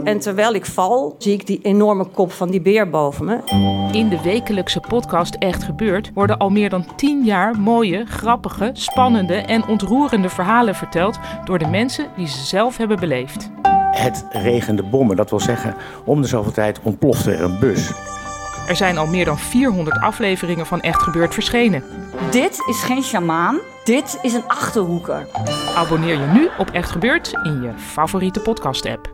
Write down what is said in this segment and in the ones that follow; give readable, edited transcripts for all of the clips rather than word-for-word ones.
En terwijl ik val, zie ik die enorme kop van die beer boven me. In de wekelijkse podcast Echt Gebeurd worden al meer dan 10 jaar mooie, grappige, spannende en ontroerende verhalen verteld door de mensen die ze zelf hebben beleefd. Het regende bommen, dat wil zeggen, om de zoveel tijd ontplofte er een bus. Er zijn al meer dan 400 afleveringen van Echt Gebeurd verschenen. Dit is geen sjamaan, dit is een Achterhoeker. Abonneer je nu op Echt Gebeurd in je favoriete podcast-app.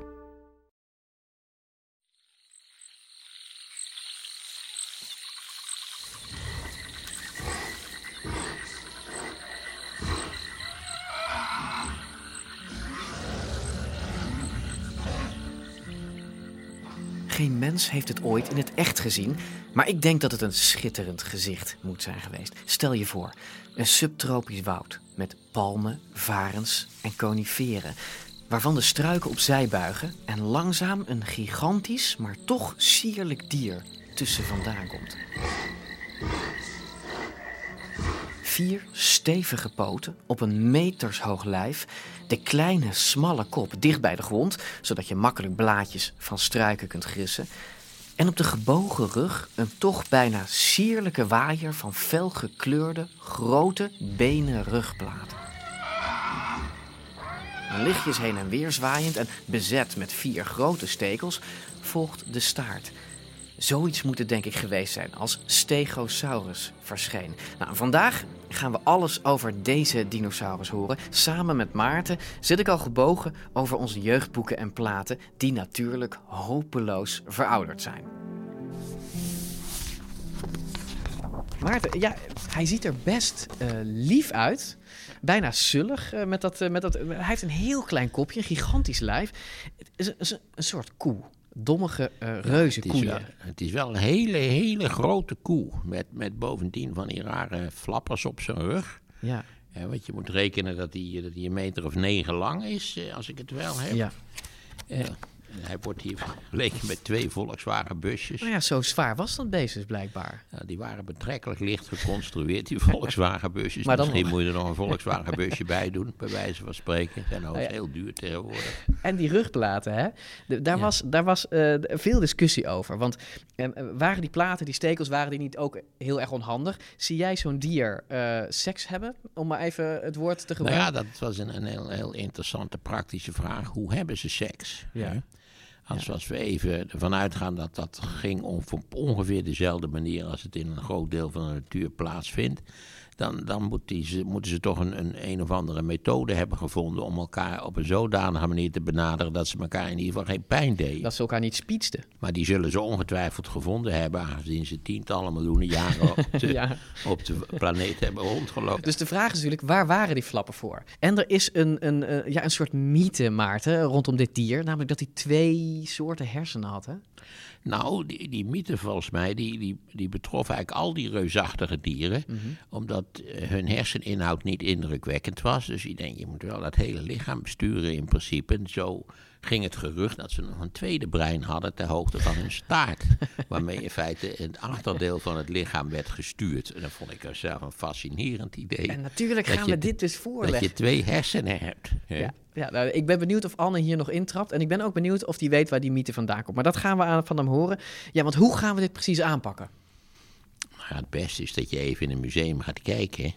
Geen mens heeft het ooit in het echt gezien, maar ik denk dat het een schitterend gezicht moet zijn geweest. Stel je voor, een subtropisch woud met palmen, varens en coniferen, waarvan de struiken opzij buigen en langzaam een gigantisch, maar toch sierlijk dier tussen vandaan komt. 4 stevige poten op een metershoog lijf, de kleine, smalle kop dicht bij de grond, zodat je makkelijk blaadjes van struiken kunt grissen. En op de gebogen rug een toch bijna sierlijke waaier van felgekleurde, grote benen rugplaten. Lichtjes heen en weer zwaaiend en bezet met 4 grote stekels volgt de staart. Zoiets moet het denk ik geweest zijn als Stegosaurus verscheen. Nou, vandaag gaan we alles over deze dinosaurus horen. Samen met Maarten zit ik al gebogen over onze jeugdboeken en platen die natuurlijk hopeloos verouderd zijn. Maarten, ja, hij ziet er best lief uit. Bijna zullig. Hij heeft een heel klein kopje, een gigantisch lijf. Het is een soort koe. Dommige reuzenkoeien. Het is wel een hele grote koe. Met bovendien van die rare flappers op zijn rug. Ja. Want je moet rekenen dat hij 1,9 meter lang is, als ik het wel heb. Ja. Hij wordt hier vergeleken met 2 Volkswagen busjes. Nou ja, zo zwaar was dat beest dus blijkbaar. Die waren betrekkelijk licht geconstrueerd, die Volkswagen busjes. Maar dan Misschien moet je er nog een Volkswagen busje bij doen, bij wijze van spreken. Zijn ook heel duur tegenwoordig. En die rugplaten, hè? Daar was veel discussie over. Want waren die platen, die stekels, waren die niet ook heel erg onhandig? Zie jij zo'n dier seks hebben? Om maar even het woord te gebruiken. Nou ja, dat was een heel interessante praktische vraag. Hoe hebben ze seks? Ja. Als we even ervan uitgaan dat dat ging op ongeveer dezelfde manier als het in een groot deel van de natuur plaatsvindt, dan moeten ze toch een of andere methode hebben gevonden om elkaar op een zodanige manier te benaderen dat ze elkaar in ieder geval geen pijn deden. Dat ze elkaar niet spietsten. Maar die zullen ze ongetwijfeld gevonden hebben, aangezien ze tientallen miljoenen jaren op de planeet hebben rondgelopen. Dus de vraag is natuurlijk, waar waren die flappen voor? En er is een soort mythe, Maarten, rondom dit dier, namelijk dat hij 2 soorten hersenen had, hè? Nou, die mythe volgens mij, die betrof eigenlijk al die reusachtige dieren. Mm-hmm. Omdat hun herseninhoud niet indrukwekkend was. Dus je moet wel dat hele lichaam besturen in principe. En zo ging het gerucht dat ze nog een tweede brein hadden ter hoogte van hun staart. Waarmee in feite het achterdeel van het lichaam werd gestuurd. En dat vond ik zelf een fascinerend idee. En natuurlijk gaan we dit dus voorleggen. Dat je 2 hersenen hebt. Ja, nou, ik ben benieuwd of Anne hier nog intrapt. En ik ben ook benieuwd of hij weet waar die mythe vandaan komt. Maar dat gaan we van hem horen. Ja, want hoe gaan we dit precies aanpakken? Nou, het beste is dat je even in een museum gaat kijken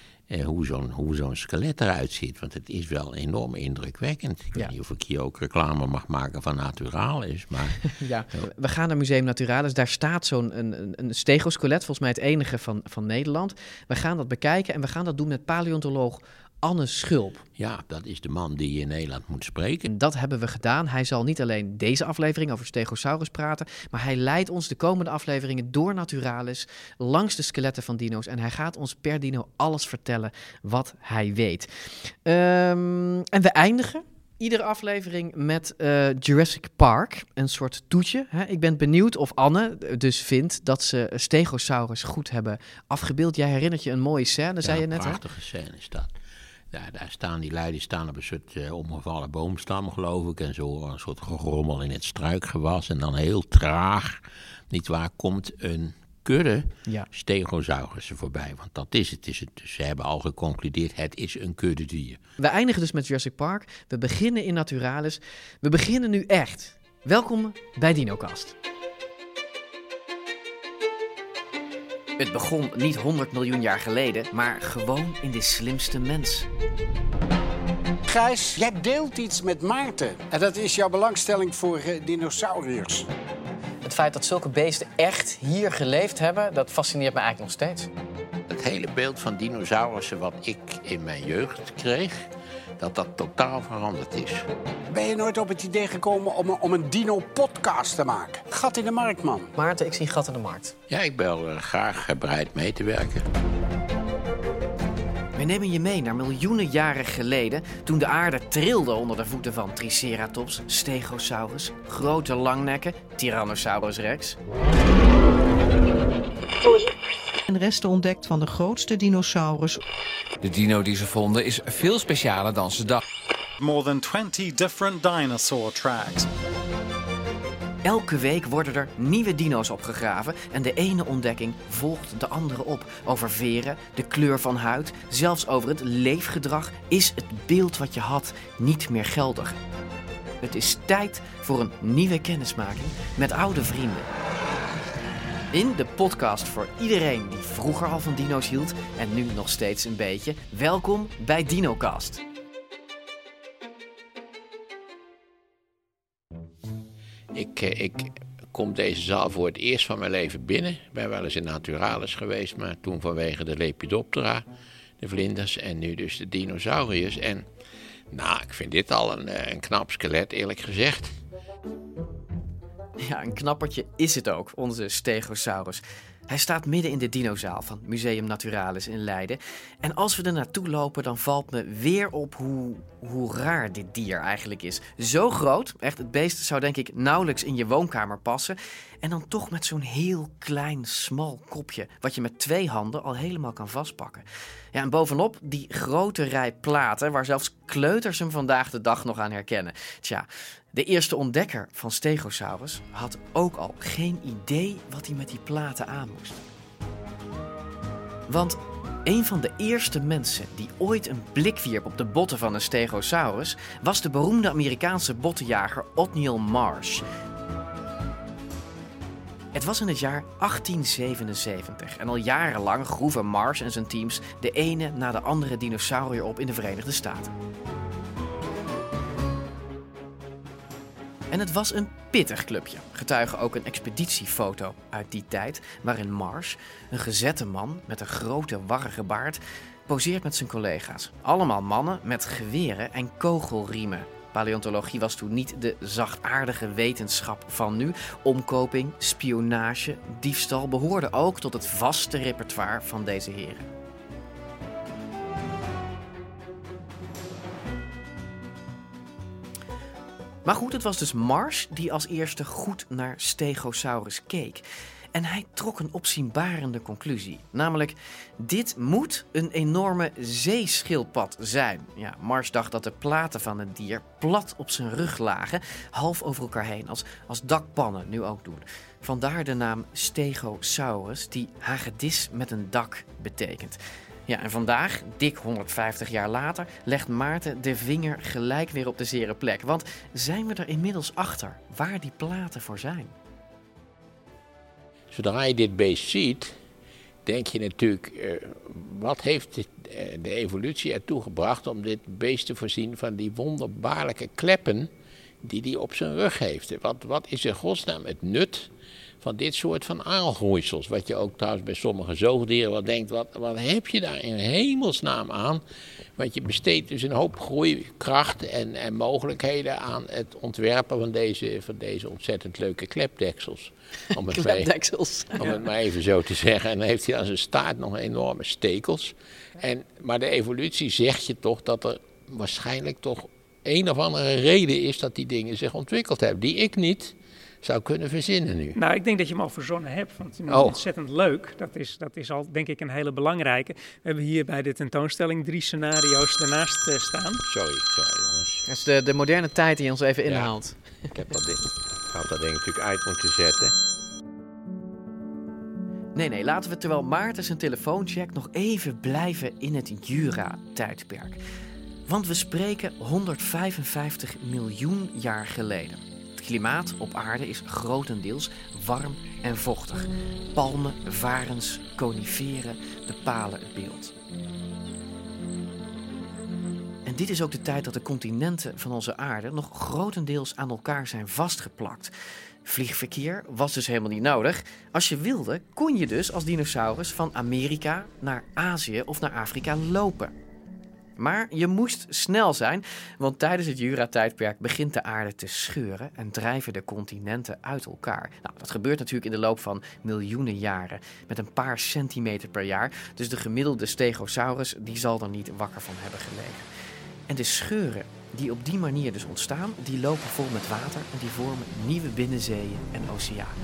hoe zo'n skelet eruit ziet. Want het is wel enorm indrukwekkend. Ik weet niet of ik hier ook reclame mag maken van Naturalis. Maar, ja, we gaan naar Museum Naturalis. Daar staat zo'n een stegoskelet, volgens mij het enige van Nederland. We gaan dat bekijken en we gaan dat doen met paleontoloog Anne Schulp. Ja, dat is de man die je in Nederland moet spreken. En dat hebben we gedaan. Hij zal niet alleen deze aflevering over Stegosaurus praten, maar hij leidt ons de komende afleveringen door Naturalis, langs de skeletten van dino's. En hij gaat ons per dino alles vertellen wat hij weet. En we eindigen iedere aflevering met Jurassic Park, een soort toetje. Hè? Ik ben benieuwd of Anne dus vindt dat ze Stegosaurus goed hebben afgebeeld. Jij herinnert je een mooie scène, zei je net. Een prachtige scène is dat. Daar staan die lui, die staan op een soort omgevallen boomstam, geloof ik. En zo een soort gerommel in het struikgewas. En dan heel traag, nietwaar, komt een kudde Stegosaurussen voorbij. Want dat is het. Dus ze hebben al geconcludeerd, het is een kudde dier. We eindigen dus met Jurassic Park. We beginnen in Naturalis. We beginnen nu echt. Welkom bij DinoCast. Het begon niet 100 miljoen jaar geleden, maar gewoon in de slimste mens. Gijs, jij deelt iets met Maarten. En dat is jouw belangstelling voor dinosauriërs. Het feit dat zulke beesten echt hier geleefd hebben, dat fascineert me eigenlijk nog steeds. Het hele beeld van dinosaurussen wat ik in mijn jeugd kreeg, dat totaal veranderd is. Ben je nooit op het idee gekomen om een dino-podcast te maken? Gat in de markt, man. Maarten, ik zie gat in de markt. Ja, ik ben graag bereid mee te werken. We nemen je mee naar miljoenen jaren geleden, toen de aarde trilde onder de voeten van Triceratops, Stegosaurus, grote langnekken, Tyrannosaurus rex. En resten ontdekt van de grootste dinosaurus. De dino die ze vonden is veel specialer dan ze dachten. More than 20 different dinosaur tracks. Elke week worden er nieuwe dino's opgegraven en de ene ontdekking volgt de andere op. Over veren, de kleur van huid, zelfs over het leefgedrag is het beeld wat je had niet meer geldig. Het is tijd voor een nieuwe kennismaking met oude vrienden. In de podcast voor iedereen die vroeger al van dino's hield en nu nog steeds een beetje. Welkom bij DinoCast. Ik kom deze zaal voor het eerst van mijn leven binnen. Ik ben wel eens in Naturalis geweest, maar toen vanwege de Lepidoptera, de vlinders en nu dus de dinosauriërs. En ik vind dit al een knap skelet, eerlijk gezegd. Ja, een knappertje is het ook, onze Stegosaurus. Hij staat midden in de dinozaal van Museum Naturalis in Leiden. En als we er naartoe lopen, dan valt me weer op hoe raar dit dier eigenlijk is. Zo groot, echt, het beest zou denk ik nauwelijks in je woonkamer passen. En dan toch met zo'n heel klein, smal kopje, wat je met 2 handen al helemaal kan vastpakken. Ja, en bovenop die grote rij platen, waar zelfs kleuters hem vandaag de dag nog aan herkennen. Tja, de eerste ontdekker van Stegosaurus had ook al geen idee wat hij met die platen aan moest. Want een van de eerste mensen die ooit een blik wierp op de botten van een Stegosaurus was de beroemde Amerikaanse bottenjager Othniel Marsh. Het was in het jaar 1877 en al jarenlang groeven Marsh en zijn teams de ene na de andere dinosaurier op in de Verenigde Staten. En het was een pittig clubje, getuige ook een expeditiefoto uit die tijd, waarin Marsh, een gezette man met een grote warrige baard, poseert met zijn collega's. Allemaal mannen met geweren en kogelriemen. Paleontologie was toen niet de zachtaardige wetenschap van nu. Omkoping, spionage, diefstal behoorden ook tot het vaste repertoire van deze heren. Maar goed, het was dus Marsh die als eerste goed naar Stegosaurus keek. En hij trok een opzienbarende conclusie. Namelijk, dit moet een enorme zeeschildpad zijn. Ja, Marsh dacht dat de platen van het dier plat op zijn rug lagen, half over elkaar heen, als dakpannen nu ook doen. Vandaar de naam Stegosaurus, die hagedis met een dak betekent. Ja, en vandaag, dik 150 jaar later, legt Maarten de vinger gelijk weer op de zere plek. Want zijn we er inmiddels achter waar die platen voor zijn? Zodra je dit beest ziet, denk je natuurlijk, wat heeft de evolutie ertoe gebracht om dit beest te voorzien van die wonderbaarlijke kleppen die hij op zijn rug heeft? Wat is in godsnaam het nut van dit soort van aalgroeisels? Wat je ook trouwens bij sommige zoogdieren wel denkt, wat heb je daar in hemelsnaam aan? Want je besteedt dus een hoop groeikracht en mogelijkheden aan het ontwerpen van deze ontzettend leuke klepdeksels. Om het maar even zo te zeggen. En dan heeft hij aan zijn staart nog enorme stekels. Maar de evolutie zegt je toch dat er waarschijnlijk toch een of andere reden is dat die dingen zich ontwikkeld hebben. Die ik niet zou kunnen verzinnen nu. Nou, ik denk dat je hem al verzonnen hebt. Want het is ontzettend leuk. Dat is al, denk ik, een hele belangrijke. We hebben hier bij de tentoonstelling 3 scenario's ernaast staan. Sorry jongens. Dat is de moderne tijd die ons even inhaalt. Ik had dat ding natuurlijk uit moeten zetten. Nee, laten we terwijl Maarten zijn telefoon checkt nog even blijven in het Want we spreken 155 miljoen jaar geleden. Het klimaat op aarde is grotendeels warm en vochtig. Palmen, varens, coniferen bepalen het beeld. En dit is ook de tijd dat de continenten van onze aarde nog grotendeels aan elkaar zijn vastgeplakt. Vliegverkeer was dus helemaal niet nodig. Als je wilde, kon je dus als dinosaurus van Amerika naar Azië of naar Afrika lopen. Maar je moest snel zijn, want tijdens het Jura-tijdperk begint de aarde te scheuren en drijven de continenten uit elkaar. Nou, dat gebeurt natuurlijk in de loop van miljoenen jaren, met een paar centimeter per jaar. Dus de gemiddelde Stegosaurus die zal er niet wakker van hebben gelegen. En de scheuren die op die manier dus ontstaan, die lopen vol met water en die vormen nieuwe binnenzeeën en oceanen.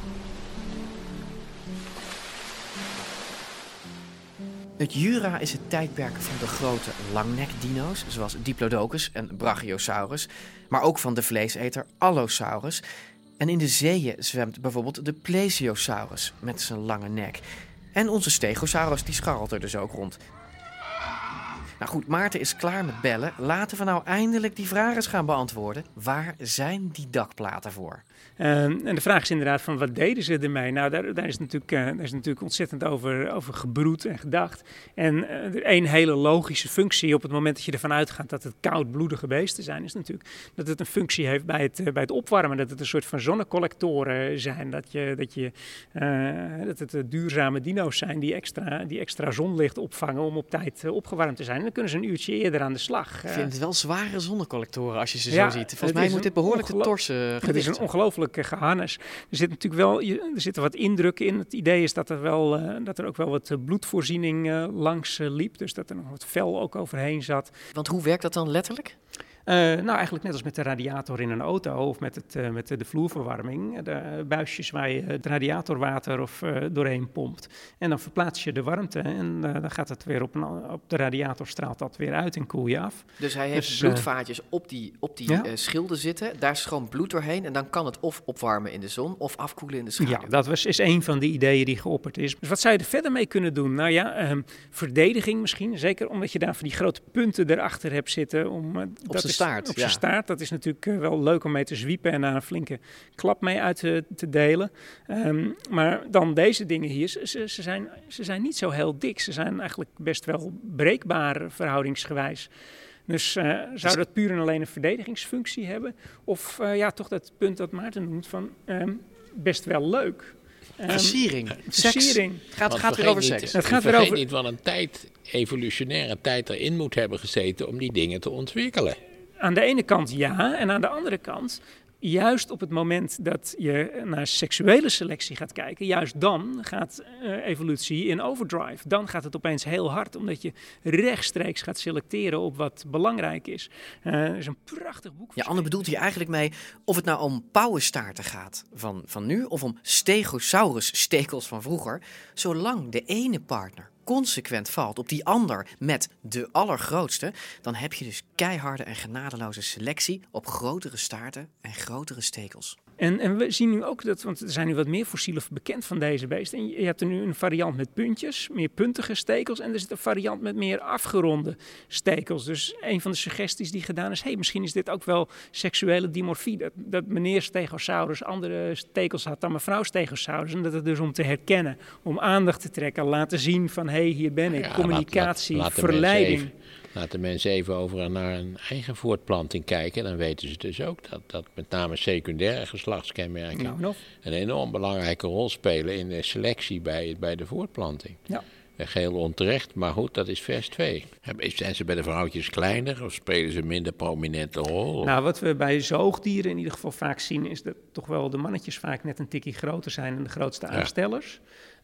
Het Jura is het tijdperk van de grote langnekdino's, zoals Diplodocus en Brachiosaurus, maar ook van de vleeseter Allosaurus. En in de zeeën zwemt bijvoorbeeld de Plesiosaurus met zijn lange nek. En onze Stegosaurus die scharrelt er dus ook rond. Nou goed, Maarten is klaar met bellen. Laten we nou eindelijk die vragen eens gaan beantwoorden. Waar zijn die dakplaten voor? En de vraag is inderdaad van wat deden ze ermee? Nou, daar is natuurlijk ontzettend over gebroed en gedacht. En één hele logische functie op het moment dat je ervan uitgaat dat het koudbloedige beesten zijn, is natuurlijk dat het een functie heeft bij het opwarmen. Dat het een soort van zonnecollectoren zijn. Dat het duurzame dino's zijn die extra zonlicht opvangen om op tijd opgewarmd te zijn. En dan kunnen ze een uurtje eerder aan de slag. Ik vind het wel zware zonnecollectoren als je ze zo ziet. Volgens mij moet dit behoorlijk te torsen gewicht. Het is een ongelooflijk geharnes. Er zit natuurlijk wel, er zitten wat indrukken in. Het idee is dat er ook wel wat bloedvoorziening langs liep. Dus dat er nog wat vel ook overheen zat. Want hoe werkt dat dan letterlijk? Nou, eigenlijk net als met de radiator in een auto of met de vloerverwarming. De buisjes waar je het radiatorwater doorheen pompt. En dan verplaats je de warmte en dan gaat het weer op de radiator, straalt dat weer uit en koel je af. Dus hij heeft bloedvaatjes op die schilden zitten. Daar stroomt bloed doorheen en dan kan het of opwarmen in de zon of afkoelen in de schaduw. Ja, dat is een van de ideeën die geopperd is. Dus wat zou je er verder mee kunnen doen? Nou ja, verdediging misschien. Zeker omdat je daar van die grote punten erachter hebt zitten. Op zijn staart. Dat is natuurlijk wel leuk om mee te zwiepen en daar een flinke klap mee uit te delen. Maar dan deze dingen hier, ze zijn niet zo heel dik. Ze zijn eigenlijk best wel breekbaar verhoudingsgewijs. Dus zou dat puur en alleen een verdedigingsfunctie hebben? Of toch dat punt dat Maarten noemt van best wel leuk. Versiering. Versiering. Het gaat weer over seks. Vergeet niet wat een evolutionaire tijd erin moet hebben gezeten om die dingen te ontwikkelen. Aan de ene kant ja, en aan de andere kant, juist op het moment dat je naar seksuele selectie gaat kijken, juist dan gaat evolutie in overdrive. Dan gaat het opeens heel hard, omdat je rechtstreeks gaat selecteren op wat belangrijk is. Er is een prachtig boek. Ja, Anne bedoelt hier eigenlijk mee of het nou om pauwenstaarten gaat van nu of om Stegosaurus-stekels van vroeger. Zolang de ene partner consequent valt op die ander met de allergrootste, dan heb je dus keiharde en genadeloze selectie op grotere staarten en grotere stekels. En we zien nu ook want er zijn nu wat meer fossielen bekend van deze beesten. En je hebt er nu een variant met puntjes, meer puntige stekels. En er zit een variant met meer afgeronde stekels. Dus een van de suggesties die gedaan is, misschien is dit ook wel seksuele dimorfie. Dat meneer Stegosaurus andere stekels had dan mevrouw Stegosaurus. En dat het dus om te herkennen, om aandacht te trekken, laten zien van hier ben ik, communicatie, verleiding. Laat de mensen even over naar hun eigen voortplanting kijken. Dan weten ze dus ook dat met name secundaire geslachtskenmerken een enorm belangrijke rol spelen in de selectie bij de voortplanting. Ja. Geheel onterecht, maar goed, dat is vers 2. Zijn ze bij de vrouwtjes kleiner of spelen ze een minder prominente rol? Nou, wat we bij zoogdieren in ieder geval vaak zien, is dat toch wel de mannetjes vaak net een tikkie groter zijn dan de grootste aanstellers.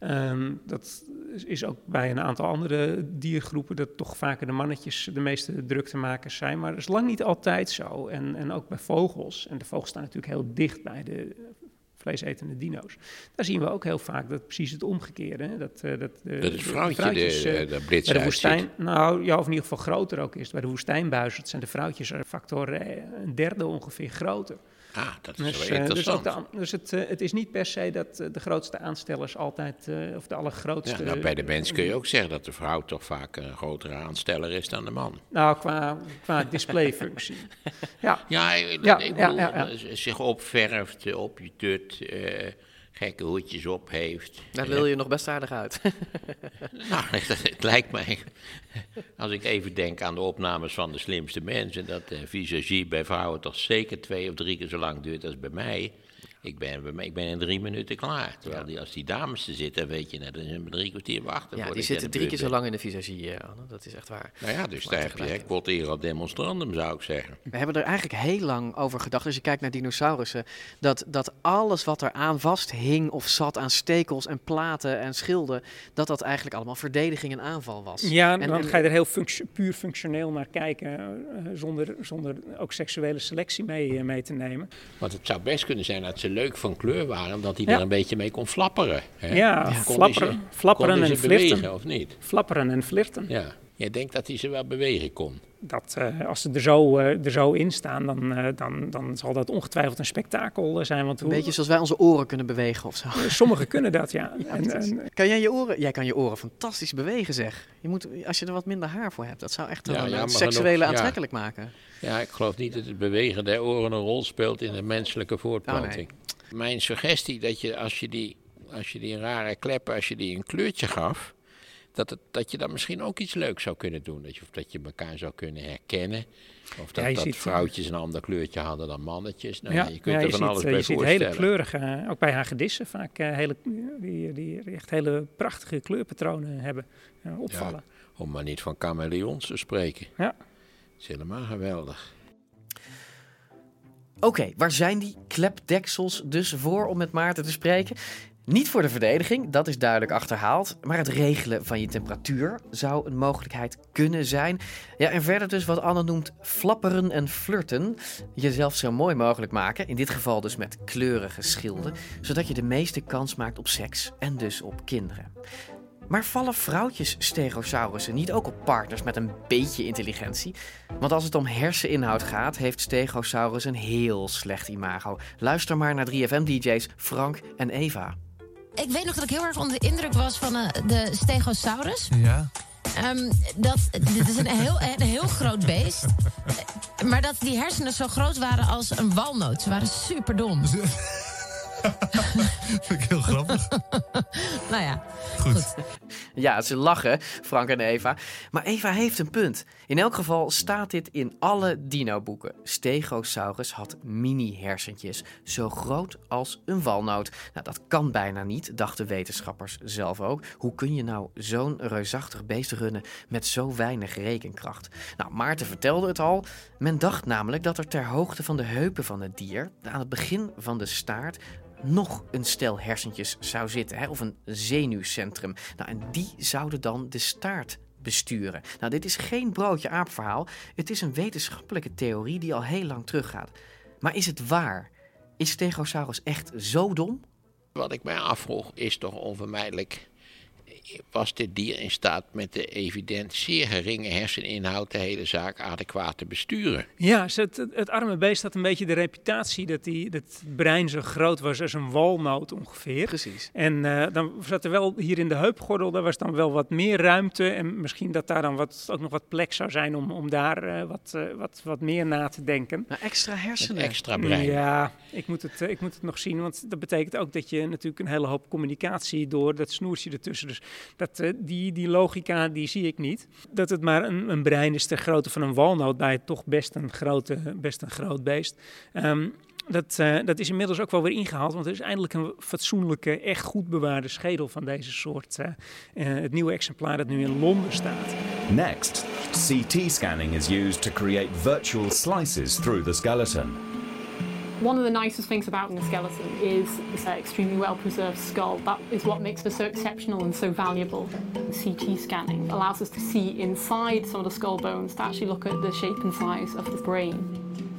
Dat is ook bij een aantal andere diergroepen dat toch vaker de mannetjes de meeste druktemakers zijn. Maar dat is lang niet altijd zo. En ook bij vogels. En de vogels staan natuurlijk heel dicht bij de vleesetende dino's. Daar zien we ook heel vaak dat precies het omgekeerde. Dat het vrouwtje de blitz bij de woestijn, of in ieder geval groter ook is. Bij de woestijnbuizerd zijn de vrouwtjes een factor 1/3 ongeveer groter. Ah, dat is wel interessant. Dus het is niet per se dat de grootste aanstellers altijd, of de allergrootste... Ja, nou, bij de mens kun je ook zeggen dat de vrouw toch vaak een grotere aansteller is dan de man. Nou, qua displayfunctie. Zich opverft, op je tut, gekke hoedjes op heeft. Daar wil je nog best aardig uit. Nou, het lijkt mij, als ik even denk aan de opnames van De Slimste Mensen, dat visagie bij vrouwen toch zeker 2 of 3 keer zo lang duurt als bij mij. Ik ben in 3 minuten klaar. Terwijl als die dames er zitten, weet je, dan zijn we 3 kwartier wachten. Ja, die zitten 3 keer zo lang in de visagie, Anne. Dat is echt waar. Nou ja, dus daar heb je quod ergo demonstrandum, zou ik zeggen. We hebben er eigenlijk heel lang over gedacht, als je kijkt naar dinosaurussen, dat alles wat er aan vasthing of zat aan stekels en platen en schilden, dat eigenlijk allemaal verdediging en aanval was. Ja, dan ga je er heel puur functioneel naar kijken, zonder ook seksuele selectie mee te nemen. Want het zou best kunnen zijn dat ze leuk van kleur waren, dat hij er een beetje mee kon flapperen. Hè? Ja, flapperen en flirten. Bewegen, of niet? Flapperen en flirten. Ja. Je denkt dat hij ze wel bewegen kon? Dat als ze er zo in staan, dan zal dat ongetwijfeld een spektakel zijn. Want een beetje zoals wij onze oren kunnen bewegen of zo. Sommigen kunnen dat, ja. Kan jij je oren? Jij kan je oren fantastisch bewegen, zeg. Als je er wat minder haar voor hebt, dat zou echt een seksuele aantrekkelijk maken. Ja, ik geloof niet dat het bewegen der oren een rol speelt in de menselijke voortplanting. Oh, nee. Mijn suggestie dat je als je die rare kleppen, als je die een kleurtje gaf, dat je dan misschien ook iets leuks zou kunnen doen. Dat je elkaar zou kunnen herkennen. Of dat vrouwtjes een ander kleurtje hadden dan mannetjes. Nou, je kunt er van alles bij voorstellen. Je ziet hele kleurige, ook bij hagedissen vaak, die echt hele prachtige kleurpatronen hebben, opvallen. Ja, om maar niet van chameleons te spreken. Ja. Dat is helemaal geweldig. Oké, waar zijn die klepdeksels dus voor, om met Maarten te spreken? Niet voor de verdediging, dat is duidelijk achterhaald. Maar het regelen van je temperatuur zou een mogelijkheid kunnen zijn. Ja, en verder dus wat Anne noemt flapperen en flirten. Jezelf zo mooi mogelijk maken, in dit geval dus met kleurige schilden. Zodat je de meeste kans maakt op seks en dus op kinderen. Maar vallen vrouwtjes-stegosaurussen niet ook op partners met een beetje intelligentie? Want als het om herseninhoud gaat, heeft Stegosaurus een heel slecht imago. Luister maar naar 3FM-dj's Frank en Eva. Ik weet nog dat ik heel erg onder de indruk was van de Stegosaurus. Ja. Dit is een heel groot beest. Maar dat die hersenen zo groot waren als een walnoot. Ze waren superdom. Vind ik heel grappig. Nou ja, goed. Ja, ze lachen, Frank en Eva. Maar Eva heeft een punt. In elk geval staat dit in alle dino-boeken. Stegosaurus had mini-hersentjes, zo groot als een walnoot. Nou, dat kan bijna niet, dachten wetenschappers zelf ook. Hoe kun je nou zo'n reusachtig beest runnen met zo weinig rekenkracht? Nou, Maarten vertelde het al. Men dacht namelijk dat er ter hoogte van de heupen van het dier, aan het begin van de staart, nog een stel hersentjes zou zitten, of een zenuwcentrum. Nou, en die zouden dan de staart besturen. Nou, dit is geen broodje aap verhaal. Het is een wetenschappelijke theorie die al heel lang teruggaat. Maar is het waar? Is Stegosaurus echt zo dom? Wat ik mij afvroeg is toch onvermijdelijk, was dit dier in staat met de evident zeer geringe herseninhoud de hele zaak adequaat te besturen? Ja, het arme beest had een beetje de reputatie dat het brein zo groot was als een walnoot ongeveer. Precies. En dan zat er wel hier in de heupgordel, daar was dan wel wat meer ruimte en misschien dat daar dan ook nog wat plek zou zijn om daar wat meer na te denken. Nou, extra hersenen. Een extra brein. Ja, ik moet het nog zien, want dat betekent ook dat je natuurlijk een hele hoop communicatie door dat snoertje ertussen. Dus die logica, die zie ik niet. Dat het maar een brein is ter grootte van een walnoot bij toch best een groot beest. Dat is inmiddels ook wel weer ingehaald, want er is eindelijk een fatsoenlijke, echt goed bewaarde schedel van deze soort. Het nieuwe exemplaar dat nu in Londen staat. Next, CT scanning is used to create virtual slices through the skeleton. One of the nicest things about the skeleton is this extremely well-preserved skull. That is what makes it so exceptional and so valuable. CT scanning allows us to see inside some of the skull bones to actually look at the shape and size of the brain.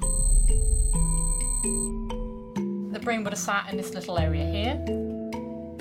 The brain would have sat in this little area here. And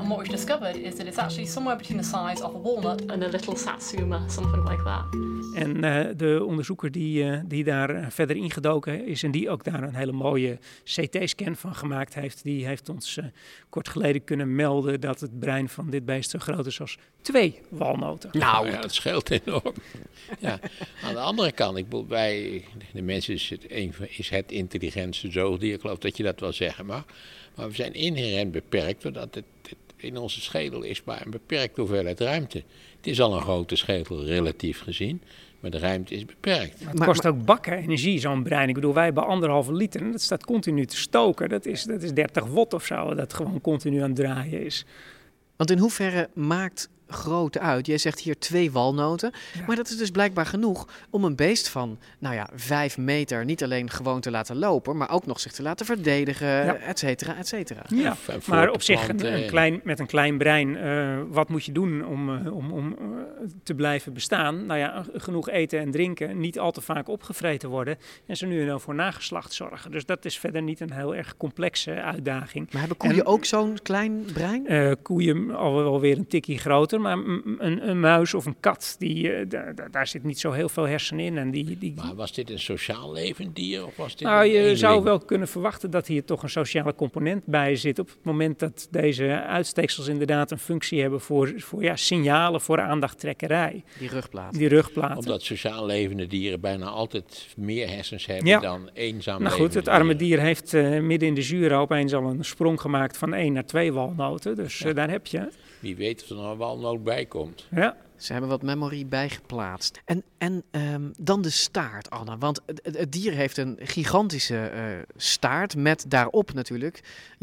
And what we've discovered is that it's actually somewhere between the size of a walnut and a little satsuma, something like that. En de onderzoeker die daar verder ingedoken is en die ook daar een hele mooie CT-scan van gemaakt heeft, die heeft ons kort geleden kunnen melden dat het brein van dit beest zo groot is als 2 walnoten. Nou, ja, dat scheelt enorm. Ja. Aan de andere kant, bij de mensen is het intelligentste zoogdier, ik geloof dat je dat wel zeggen mag. Maar we zijn inherent beperkt, doordat het in onze schedel is maar een beperkte hoeveelheid ruimte. Het is al een grote schedel, relatief gezien, maar de ruimte is beperkt. Maar het kost ook bakken energie, zo'n brein. Ik bedoel, wij hebben 1,5 liter en dat staat continu te stoken. Dat is 30 watt of zo, dat gewoon continu aan het draaien is. Want in hoeverre maakt grootte uit? Jij zegt hier 2 walnoten, maar dat is dus blijkbaar genoeg om een beest van 5 meter niet alleen gewoon te laten lopen, maar ook nog zich te laten verdedigen, et cetera, et cetera. Ja, maar op zich met een klein brein, wat moet je doen om te blijven bestaan? Nou ja, genoeg eten en drinken, niet al te vaak opgevreten worden en zo nu en dan voor nageslacht zorgen. Dus dat is verder niet een heel erg complexe uitdaging. Maar hebben koeien ook zo'n klein brein? Koeien alweer een tikkie groter. Maar een muis of een kat, daar zit niet zo heel veel hersenen in. En Maar was dit een sociaal levend dier? Of was dit je zou wel kunnen verwachten dat hier toch een sociale component bij zit. Op het moment dat deze uitsteeksels inderdaad een functie hebben voor signalen voor aandachttrekkerij. Die rugplaten. Omdat sociaal levende dieren bijna altijd meer hersens hebben dan eenzaam levende goed, het arme dier heeft midden in de Jura opeens al een sprong gemaakt van 1 naar 2 walnoten. Dus daar heb je het. Wie weet of er nog een walnoot bij komt. Ja. Ze hebben wat memory bijgeplaatst. En dan de staart, Anna. Want het dier heeft een gigantische staart met daarop natuurlijk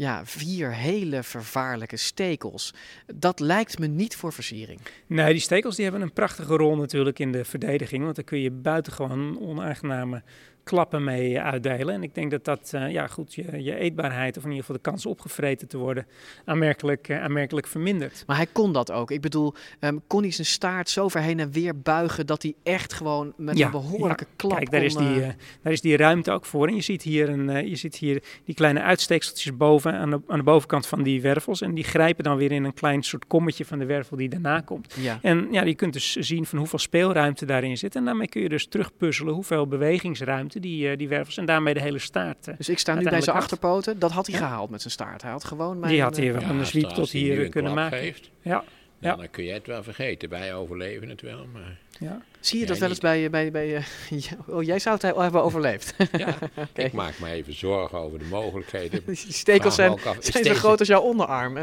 4 hele vervaarlijke stekels. Dat lijkt me niet voor versiering. Nee, die stekels die hebben een prachtige rol natuurlijk in de verdediging. Want daar kun je buitengewoon onaangename klappen mee uitdelen. En ik denk dat je eetbaarheid, of in ieder geval de kans opgevreten te worden, aanmerkelijk vermindert. Maar hij kon dat ook. Ik bedoel, kon hij zijn staart zo ver heen en weer buigen dat hij echt gewoon met een behoorlijke klap Kijk, daar is die ruimte ook voor. En je ziet hier die kleine uitsteekseltjes boven aan de bovenkant van die wervels. En die grijpen dan weer in een klein soort kommetje van de wervel die daarna komt. Ja. En je kunt dus zien van hoeveel speelruimte daarin zit. En daarmee kun je dus terugpuzzelen hoeveel bewegingsruimte die wervels en daarmee de hele staart. Dus ik sta nu bij zijn achterpoten. Dat had hij gehaald met zijn staart. Hij had gewoon die had hij wel een zwiep tot hier kunnen maken. Geeft, dan kun je het wel vergeten. Wij overleven het wel, maar... Ja. Zie je dat wel eens bij jij zou het hebben overleefd. Ja, okay. Ik maak me even zorgen over de mogelijkheden. Die stekels zijn zo groot als jouw onderarm.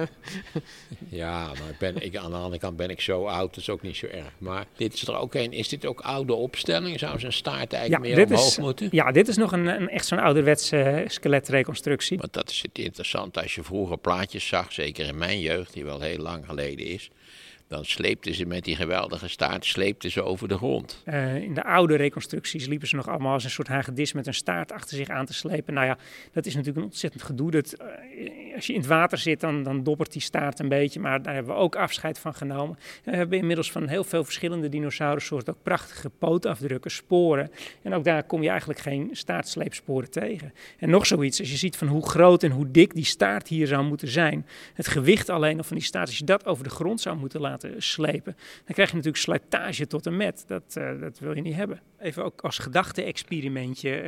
Ja, maar aan de andere kant ben ik zo oud, dat is ook niet zo erg. Maar dit is er ook een. Is dit ook oude opstelling? Zou zijn staart eigenlijk meer omhoog moeten? Ja, dit is nog een echt zo'n ouderwetse skeletreconstructie. Want dat is het interessante. Als je vroeger plaatjes zag, zeker in mijn jeugd, die wel heel lang geleden is, dan sleepten ze met die geweldige staart over de grond. In de oude reconstructies liepen ze nog allemaal als een soort hagedis met een staart achter zich aan te slepen. Nou ja, dat is natuurlijk een ontzettend gedoe. Als je in het water zit, dan dobbert die staart een beetje. Maar daar hebben we ook afscheid van genomen. We hebben inmiddels van heel veel verschillende dinosaurussoorten ook prachtige pootafdrukken, sporen. En ook daar kom je eigenlijk geen staartsleepsporen tegen. En nog zoiets, als je ziet van hoe groot en hoe dik die staart hier zou moeten zijn. Het gewicht alleen al van die staart, als je dat over de grond zou moeten laten slepen, dan krijg je natuurlijk slijtage tot en met. Dat wil je niet hebben. Even ook als gedachte-experimentje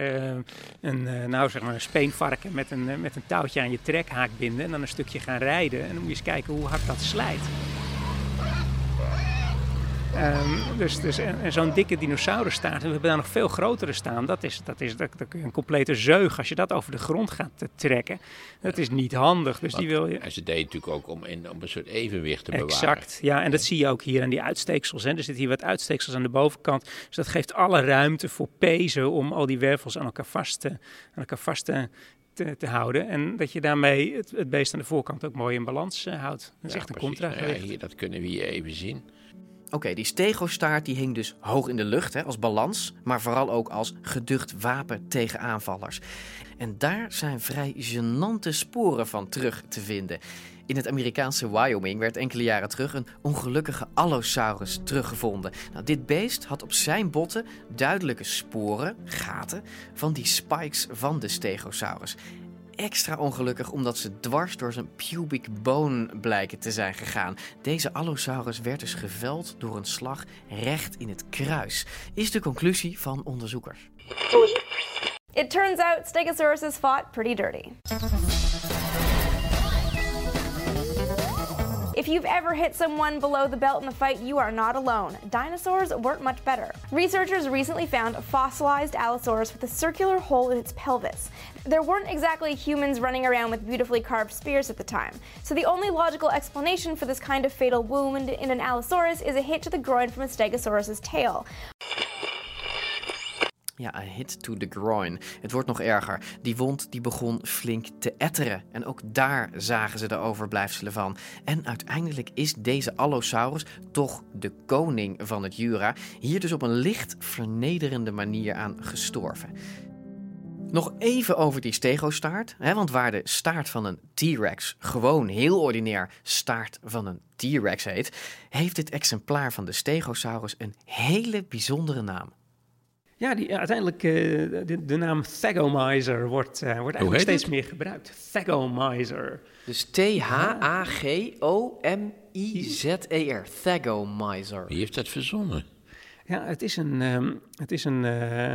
een speenvarken met een touwtje aan je trekhaak binden en dan een stukje gaan rijden. En dan moet je eens kijken hoe hard dat slijt. En zo'n dikke dinosaurusstaart, en we hebben daar nog veel grotere staan, dat kun je een complete zeug, als je dat over de grond gaat trekken, dat is niet handig. Dus die wil je... En ze deed natuurlijk ook om een soort evenwicht te bewaren. Exact, ja, en dat zie je ook hier aan die uitsteeksels. Hè. Er zitten hier wat uitsteeksels aan de bovenkant, dus dat geeft alle ruimte voor pezen om al die wervels aan elkaar vast te houden. En dat je daarmee het beest aan de voorkant ook mooi in balans houdt. Dat is echt een contragewicht. Ja, dat kunnen we hier even zien. Oké, die stegostaart die hing dus hoog in de lucht als balans, maar vooral ook als geducht wapen tegen aanvallers. En daar zijn vrij gênante sporen van terug te vinden. In het Amerikaanse Wyoming werd enkele jaren terug een ongelukkige Allosaurus teruggevonden. Nou, dit beest had op zijn botten duidelijke sporen, gaten, van die spikes van de Stegosaurus. extra ongelukkig omdat ze dwars door zijn pubic bone blijken te zijn gegaan. Deze Allosaurus werd dus geveld door een slag recht in het kruis, is de conclusie van onderzoekers. It turns out Stegosauruses fought pretty dirty. If you've ever hit someone below the belt in the fight, you are not alone. Dinosaurs weren't much better. Researchers recently found a fossilized Allosaurus with a circular hole in its pelvis. There weren't exactly humans running around with beautifully carved spears at the time, so the only logical explanation for this kind of fatal wound in an Allosaurus is a hit to the groin from a Stegosaurus's tail. Ja, een hit to the groin. Het wordt nog erger. Die wond die begon flink te etteren. En ook daar zagen ze de overblijfselen van. En uiteindelijk is deze Allosaurus, toch de koning van het Jura, hier dus op een licht vernederende manier aan gestorven. Nog even over die stegostaart, want waar de staart van een T-Rex gewoon heel ordinair staart van een T-Rex heet, heeft dit exemplaar van de Stegosaurus een hele bijzondere naam. Ja, uiteindelijk de naam Thagomizer wordt eigenlijk steeds meer gebruikt. Thagomizer. Dus T-H-A-G-O-M-I-Z-E-R. Thagomizer. Wie heeft dat verzonnen? Ja, het is een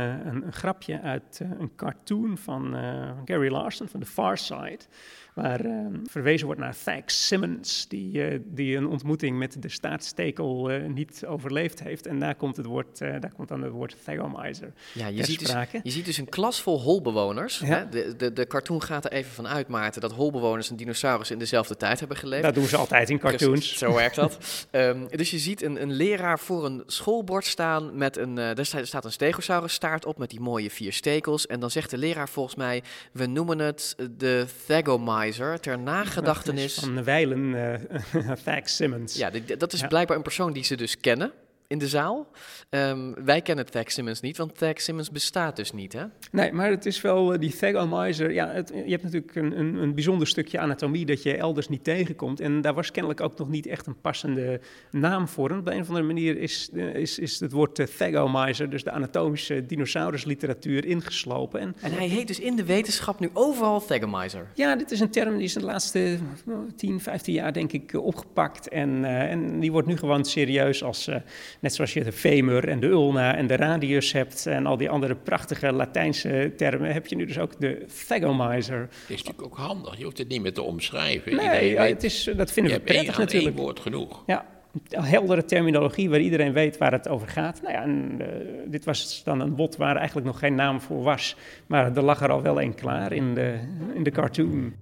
grapje uit een cartoon van Gary Larson van The Far Side, waar verwezen wordt naar Thag Simmons, die een ontmoeting met de staartstekel niet overleefd heeft. En daar komt dan het woord Thagomizer. Ja, je ziet dus een klas vol holbewoners. Ja. Hè? De cartoon gaat er even van uit, Maarten, dat holbewoners en dinosaurus in dezelfde tijd hebben geleefd. Dat doen ze altijd in cartoons. Zo werkt dat. Dus je ziet een leraar voor een schoolbord staan met er staat een stegosaurus staart op met die mooie 4 stekels. En dan zegt de leraar volgens mij, we noemen het de Thagomizer ter nagedachtenis van wijlen Thag Simmons. Ja, dat is blijkbaar een persoon die ze dus kennen in de zaal. Wij kennen Thag Simmons niet, want Thag Simmons bestaat dus niet, hè? Nee, maar het is wel die Thagomizer. Ja, je hebt natuurlijk een bijzonder stukje anatomie dat je elders niet tegenkomt. En daar was kennelijk ook nog niet echt een passende naam voor. En op de een of andere manier is het woord Thagomizer, dus de anatomische dinosaurusliteratuur, ingeslopen. En hij heet dus in de wetenschap nu overal Thagomizer. Ja, dit is een term die is in de laatste 10, 15 jaar denk ik opgepakt. En die wordt nu gewoon serieus als, net zoals je de femur en de ulna en de radius hebt en al die andere prachtige Latijnse termen, heb je nu dus ook de Thagomizer. Het is natuurlijk ook handig, je hoeft het niet meer te omschrijven. Nee, dat vinden we prettig natuurlijk. Één woord genoeg. Ja, heldere terminologie waar iedereen weet waar het over gaat. Nou ja, dit was dan een bot waar eigenlijk nog geen naam voor was, maar er lag er al wel een klaar in de cartoon.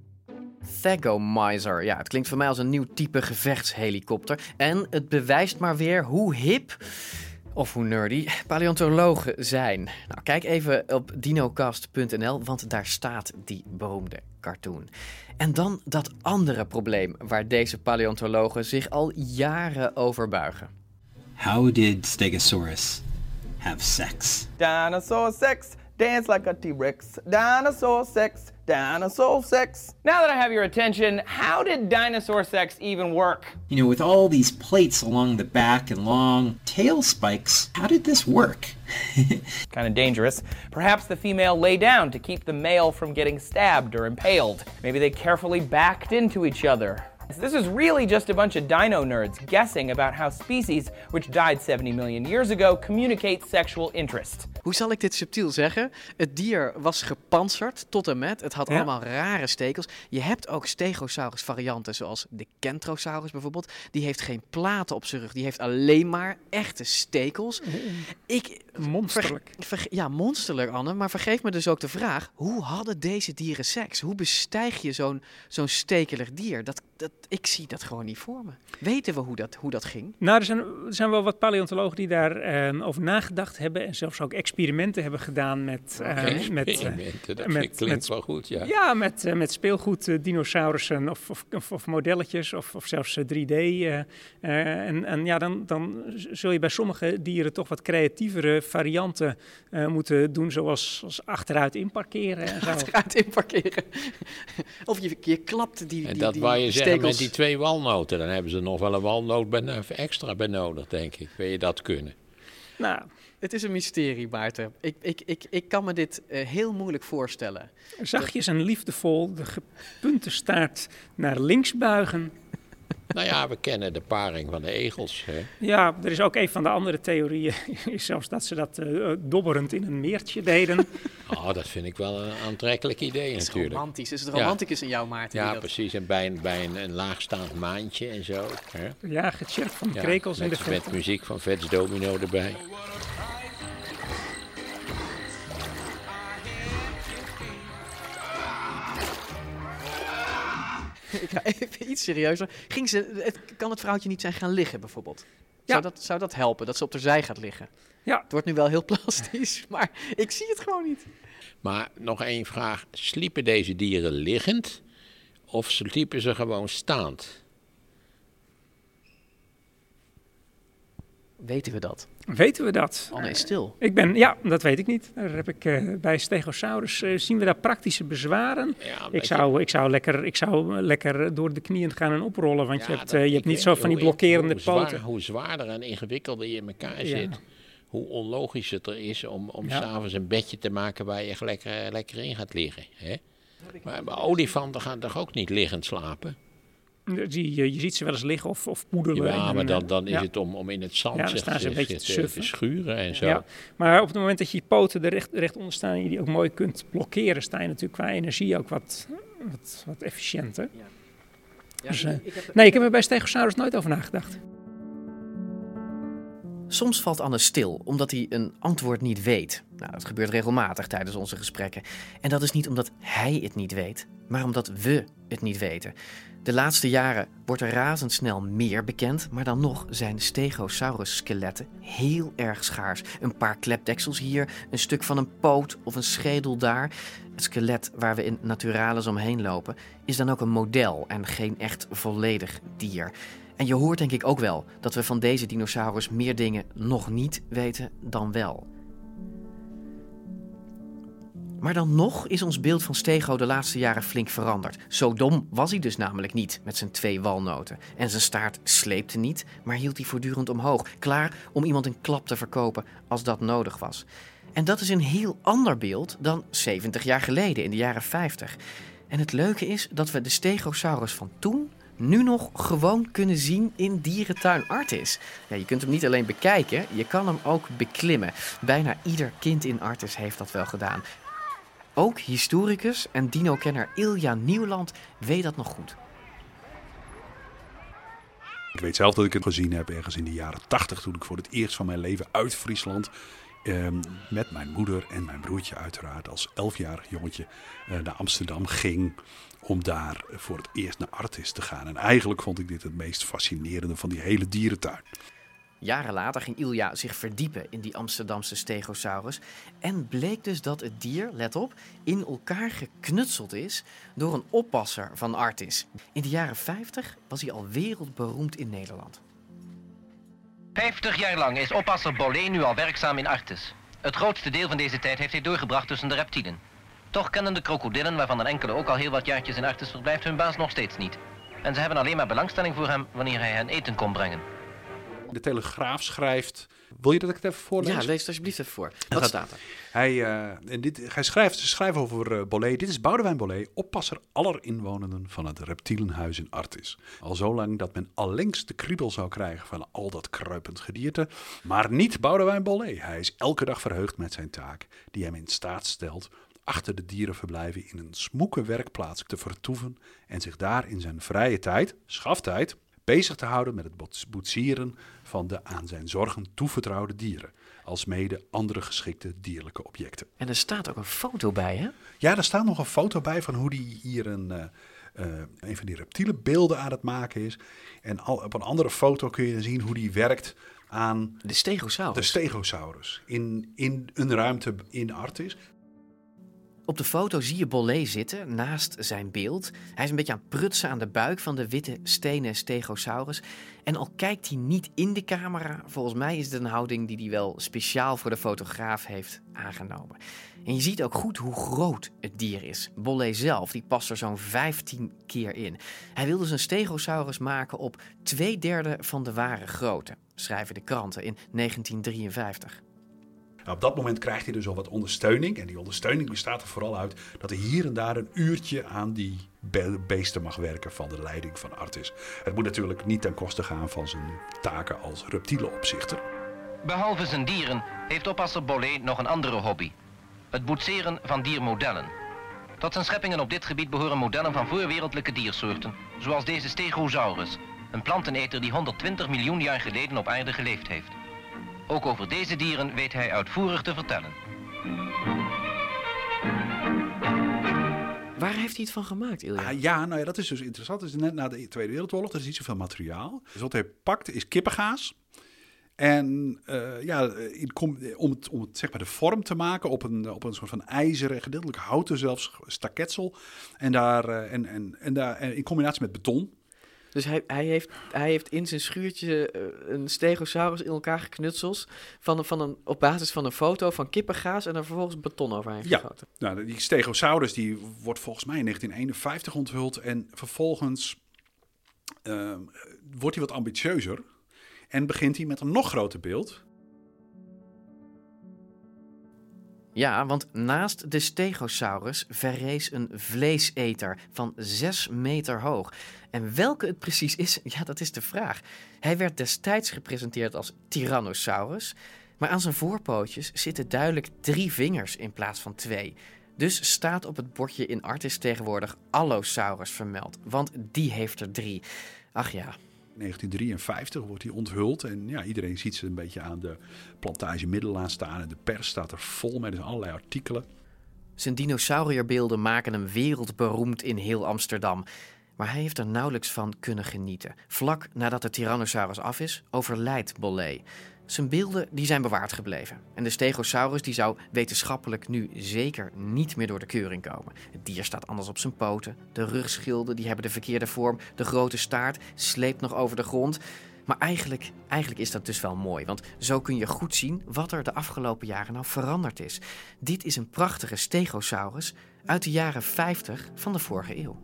Thagomizer. Ja, het klinkt voor mij als een nieuw type gevechtshelikopter. En het bewijst maar weer hoe hip of hoe nerdy paleontologen zijn. Nou, kijk even op dinocast.nl, want daar staat die beroemde cartoon. En dan dat andere probleem waar deze paleontologen zich al jaren over buigen. How did Stegosaurus have sex? Dinosaur sex, dance like a T-Rex. Dinosaur sex, dinosaur sex. Now that I have your attention, how did dinosaur sex even work? You know, with all these plates along the back and long tail spikes, how did this work? Kind of dangerous. Perhaps the female lay down to keep the male from getting stabbed or impaled. Maybe they carefully backed into each other. This is really just a bunch of dino nerds guessing about how species, which died 70 million years ago, communicate sexual interest. Hoe zal ik dit subtiel zeggen? Het dier was gepantserd tot en met. Het had allemaal rare stekels. Je hebt ook Stegosaurus varianten, zoals de Kentrosaurus bijvoorbeeld. Die heeft geen platen op zijn rug. Die heeft alleen maar echte stekels. Monsterlijk. Monsterlijk, Anne. Maar vergeef me dus ook de vraag, hoe hadden deze dieren seks? Hoe bestijg je zo'n stekelig dier? Ik zie dat gewoon niet voor me. Weten we hoe dat ging? Nou, er zijn wel wat paleontologen die daar over nagedacht hebben en zelfs ook experimenten hebben gedaan met... dat klinkt wel goed, ja. Ja, met speelgoed, dinosaurussen of modelletjes of zelfs 3D. En ja, dan zul je bij sommige dieren toch wat creatievere varianten moeten doen, zoals achteruit inparkeren. En zo. Achteruit inparkeren. Of je klapt die en dat wou je zeggen met die 2 walnoten. Dan hebben ze nog wel een walnoot extra benodigd, denk ik. Wil je dat kunnen? Nou, het is een mysterie, Maarten. Ik kan me dit heel moeilijk voorstellen. Zag je zijn liefdevol de gepunte staart naar links buigen? Nou ja, we kennen de paring van de egels. Hè? Ja, er is ook een van de andere theorieën, is zelfs dat ze dat dobberend in een meertje deden. Oh, dat vind ik wel een aantrekkelijk idee natuurlijk. Het is romantisch. Is het romanticus in jou, Maarten? Ja, precies. En bij een laagstaand maantje en zo. Hè? Ja, gecheckt van de krekels in de verte. Met muziek van Vets Domino erbij. Ik ga even iets serieuzer. Kan het vrouwtje niet zijn gaan liggen bijvoorbeeld? Zou dat helpen, dat ze op de zij gaat liggen? Ja. Het wordt nu wel heel plastisch, maar ik zie het gewoon niet. Maar nog één vraag. Sliepen deze dieren liggend of sliepen ze gewoon staand? Weten we dat? Weten we dat? Anne is stil. Dat weet ik niet. Daar heb ik bij Stegosaurus zien we daar praktische bezwaren. Ja, ik zou lekker door de knieën gaan en oprollen, want je hebt niet zo van die blokkerende poten. Hoe zwaarder en ingewikkelder je in elkaar zit, hoe onlogisch het er is om 's avonds een bedje te maken waar je lekker in gaat liggen. Hè? Maar olifanten gaan toch ook niet liggend slapen? Je ziet ze wel eens liggen of poedelen. Ja, maar dan is het om in het zand te schuren en zo. Ja, maar op het moment dat je poten er recht onder staan en je die ook mooi kunt blokkeren, sta je natuurlijk qua energie ook wat efficiënter. Ja. Ja, dus, ik heb er bij Stegosaurus nooit over nagedacht. Soms valt Anne stil, omdat hij een antwoord niet weet. Nou, dat gebeurt regelmatig tijdens onze gesprekken. En dat is niet omdat hij het niet weet, maar omdat we het niet weten. De laatste jaren wordt er razendsnel meer bekend, maar dan nog zijn Stegosaurus-skeletten heel erg schaars. Een paar klepdeksels hier, een stuk van een poot of een schedel daar. Het skelet waar we in Naturalis omheen lopen is dan ook een model en geen echt volledig dier. En je hoort denk ik ook wel dat we van deze dinosaurus meer dingen nog niet weten dan wel. Maar dan nog is ons beeld van Stego de laatste jaren flink veranderd. Zo dom was hij dus namelijk niet met zijn 2 walnoten. En zijn staart sleepte niet, maar hield hij voortdurend omhoog. Klaar om iemand een klap te verkopen als dat nodig was. En dat is een heel ander beeld dan 70 jaar geleden, in de jaren 50. En het leuke is dat we de Stegosaurus van toen nu nog gewoon kunnen zien in dierentuin Artis. Ja, je kunt hem niet alleen bekijken, je kan hem ook beklimmen. Bijna ieder kind in Artis heeft dat wel gedaan. Ook historicus en dino-kenner Ilja Nieuwland weet dat nog goed. Ik weet zelf dat ik het gezien heb ergens in de jaren 80... toen ik voor het eerst van mijn leven uit Friesland met mijn moeder en mijn broertje uiteraard als 11-jarig jongetje naar Amsterdam ging om daar voor het eerst naar Artis te gaan. En eigenlijk vond ik dit het meest fascinerende van die hele dierentuin. Jaren later ging Ilja zich verdiepen in die Amsterdamse Stegosaurus en bleek dus dat het dier, let op, in elkaar geknutseld is door een oppasser van Artis. In de jaren 50 was hij al wereldberoemd in Nederland. 50 jaar lang is oppasser Bollé nu al werkzaam in Artis. Het grootste deel van deze tijd heeft hij doorgebracht tussen de reptielen. Toch kennen de krokodillen, waarvan er enkele ook al heel wat jaartjes in Artis verblijft, hun baas nog steeds niet. En ze hebben alleen maar belangstelling voor hem wanneer hij hen eten komt brengen. De Telegraaf schrijft... Wil je dat ik het even voorlees? Ja, lees het alsjeblieft even voor. Wat staat er? Ze schrijft over Bollé. Dit is Boudewijn Bollé, oppasser aller inwonenden van het reptielenhuis in Artis. Al zo lang dat men allengs de kriebel zou krijgen van al dat kruipend gedierte. Maar niet Boudewijn Bollé. Hij is elke dag verheugd met zijn taak, die hem in staat stelt achter de dierenverblijven in een smoeke werkplaats te vertoeven en zich daar in zijn vrije tijd, schaftijd, bezig te houden met het boetsieren van de aan zijn zorgen toevertrouwde dieren, alsmede andere geschikte dierlijke objecten. En er staat ook een foto bij, hè? Ja, er staat nog een foto bij van hoe hij hier een van die reptielenbeelden aan het maken is. En op een andere foto kun je zien hoe die werkt aan de Stegosaurus. De Stegosaurus in een ruimte in Artis. Op de foto zie je Bollé zitten naast zijn beeld. Hij is een beetje aan het prutsen aan de buik van de witte stenen Stegosaurus. En al kijkt hij niet in de camera, volgens mij is het een houding die hij wel speciaal voor de fotograaf heeft aangenomen. En je ziet ook goed hoe groot het dier is. Bollé zelf, die past er zo'n 15 keer in. Hij wilde zijn Stegosaurus maken op 2/3 van de ware grootte, schrijven de kranten in 1953. Nou, op dat moment krijgt hij dus al wat ondersteuning. En die ondersteuning bestaat er vooral uit dat hij hier en daar een uurtje aan die beesten mag werken van de leiding van Artis. Het moet natuurlijk niet ten koste gaan van zijn taken als reptielenopzichter. Behalve zijn dieren heeft oppasser Bollé nog een andere hobby. Het boetseren van diermodellen. Tot zijn scheppingen op dit gebied behoren modellen van voorwereldlijke diersoorten, zoals deze Stegosaurus, een planteneter die 120 miljoen jaar geleden op aarde geleefd heeft. Ook over deze dieren weet hij uitvoerig te vertellen. Waar heeft hij het van gemaakt, Ilja? Ja, nou ja, dat is dus interessant. Het is net na de Tweede Wereldoorlog, er is niet zoveel materiaal. Dus wat hij pakt is kippengaas. En om het zeg maar de vorm te maken op een soort van ijzeren, gedeeltelijk houten zelfs staketsel. En daar in combinatie met beton. Dus hij heeft in zijn schuurtje een Stegosaurus in elkaar geknutseld op basis van een foto van kippengaas en er vervolgens beton overheen gegoten. Ja, nou, die Stegosaurus die wordt volgens mij in 1951 onthuld en vervolgens wordt hij wat ambitieuzer en begint hij met een nog groter beeld. Ja, want naast de Stegosaurus verrees een vleeseter van 6 meter hoog. En welke het precies is, ja, dat is de vraag. Hij werd destijds gepresenteerd als Tyrannosaurus, maar aan zijn voorpootjes zitten duidelijk 3 vingers in plaats van 2. Dus staat op het bordje in Artis tegenwoordig Allosaurus vermeld, want die heeft er 3. Ach ja. 1953 wordt hij onthuld en ja, iedereen ziet ze een beetje aan de plantage Middelaan staan en de pers staat er vol met allerlei artikelen. Zijn dinosaurierbeelden maken hem wereldberoemd in heel Amsterdam. Maar hij heeft er nauwelijks van kunnen genieten. Vlak nadat de Tyrannosaurus af is, overlijdt Bollé. Zijn beelden die zijn bewaard gebleven. En de Stegosaurus die zou wetenschappelijk nu zeker niet meer door de keuring komen. Het dier staat anders op zijn poten. De rugschilden die hebben de verkeerde vorm. De grote staart sleept nog over de grond. Maar eigenlijk is dat dus wel mooi. Want zo kun je goed zien wat er de afgelopen jaren nou veranderd is. Dit is een prachtige Stegosaurus uit de jaren 50 van de vorige eeuw.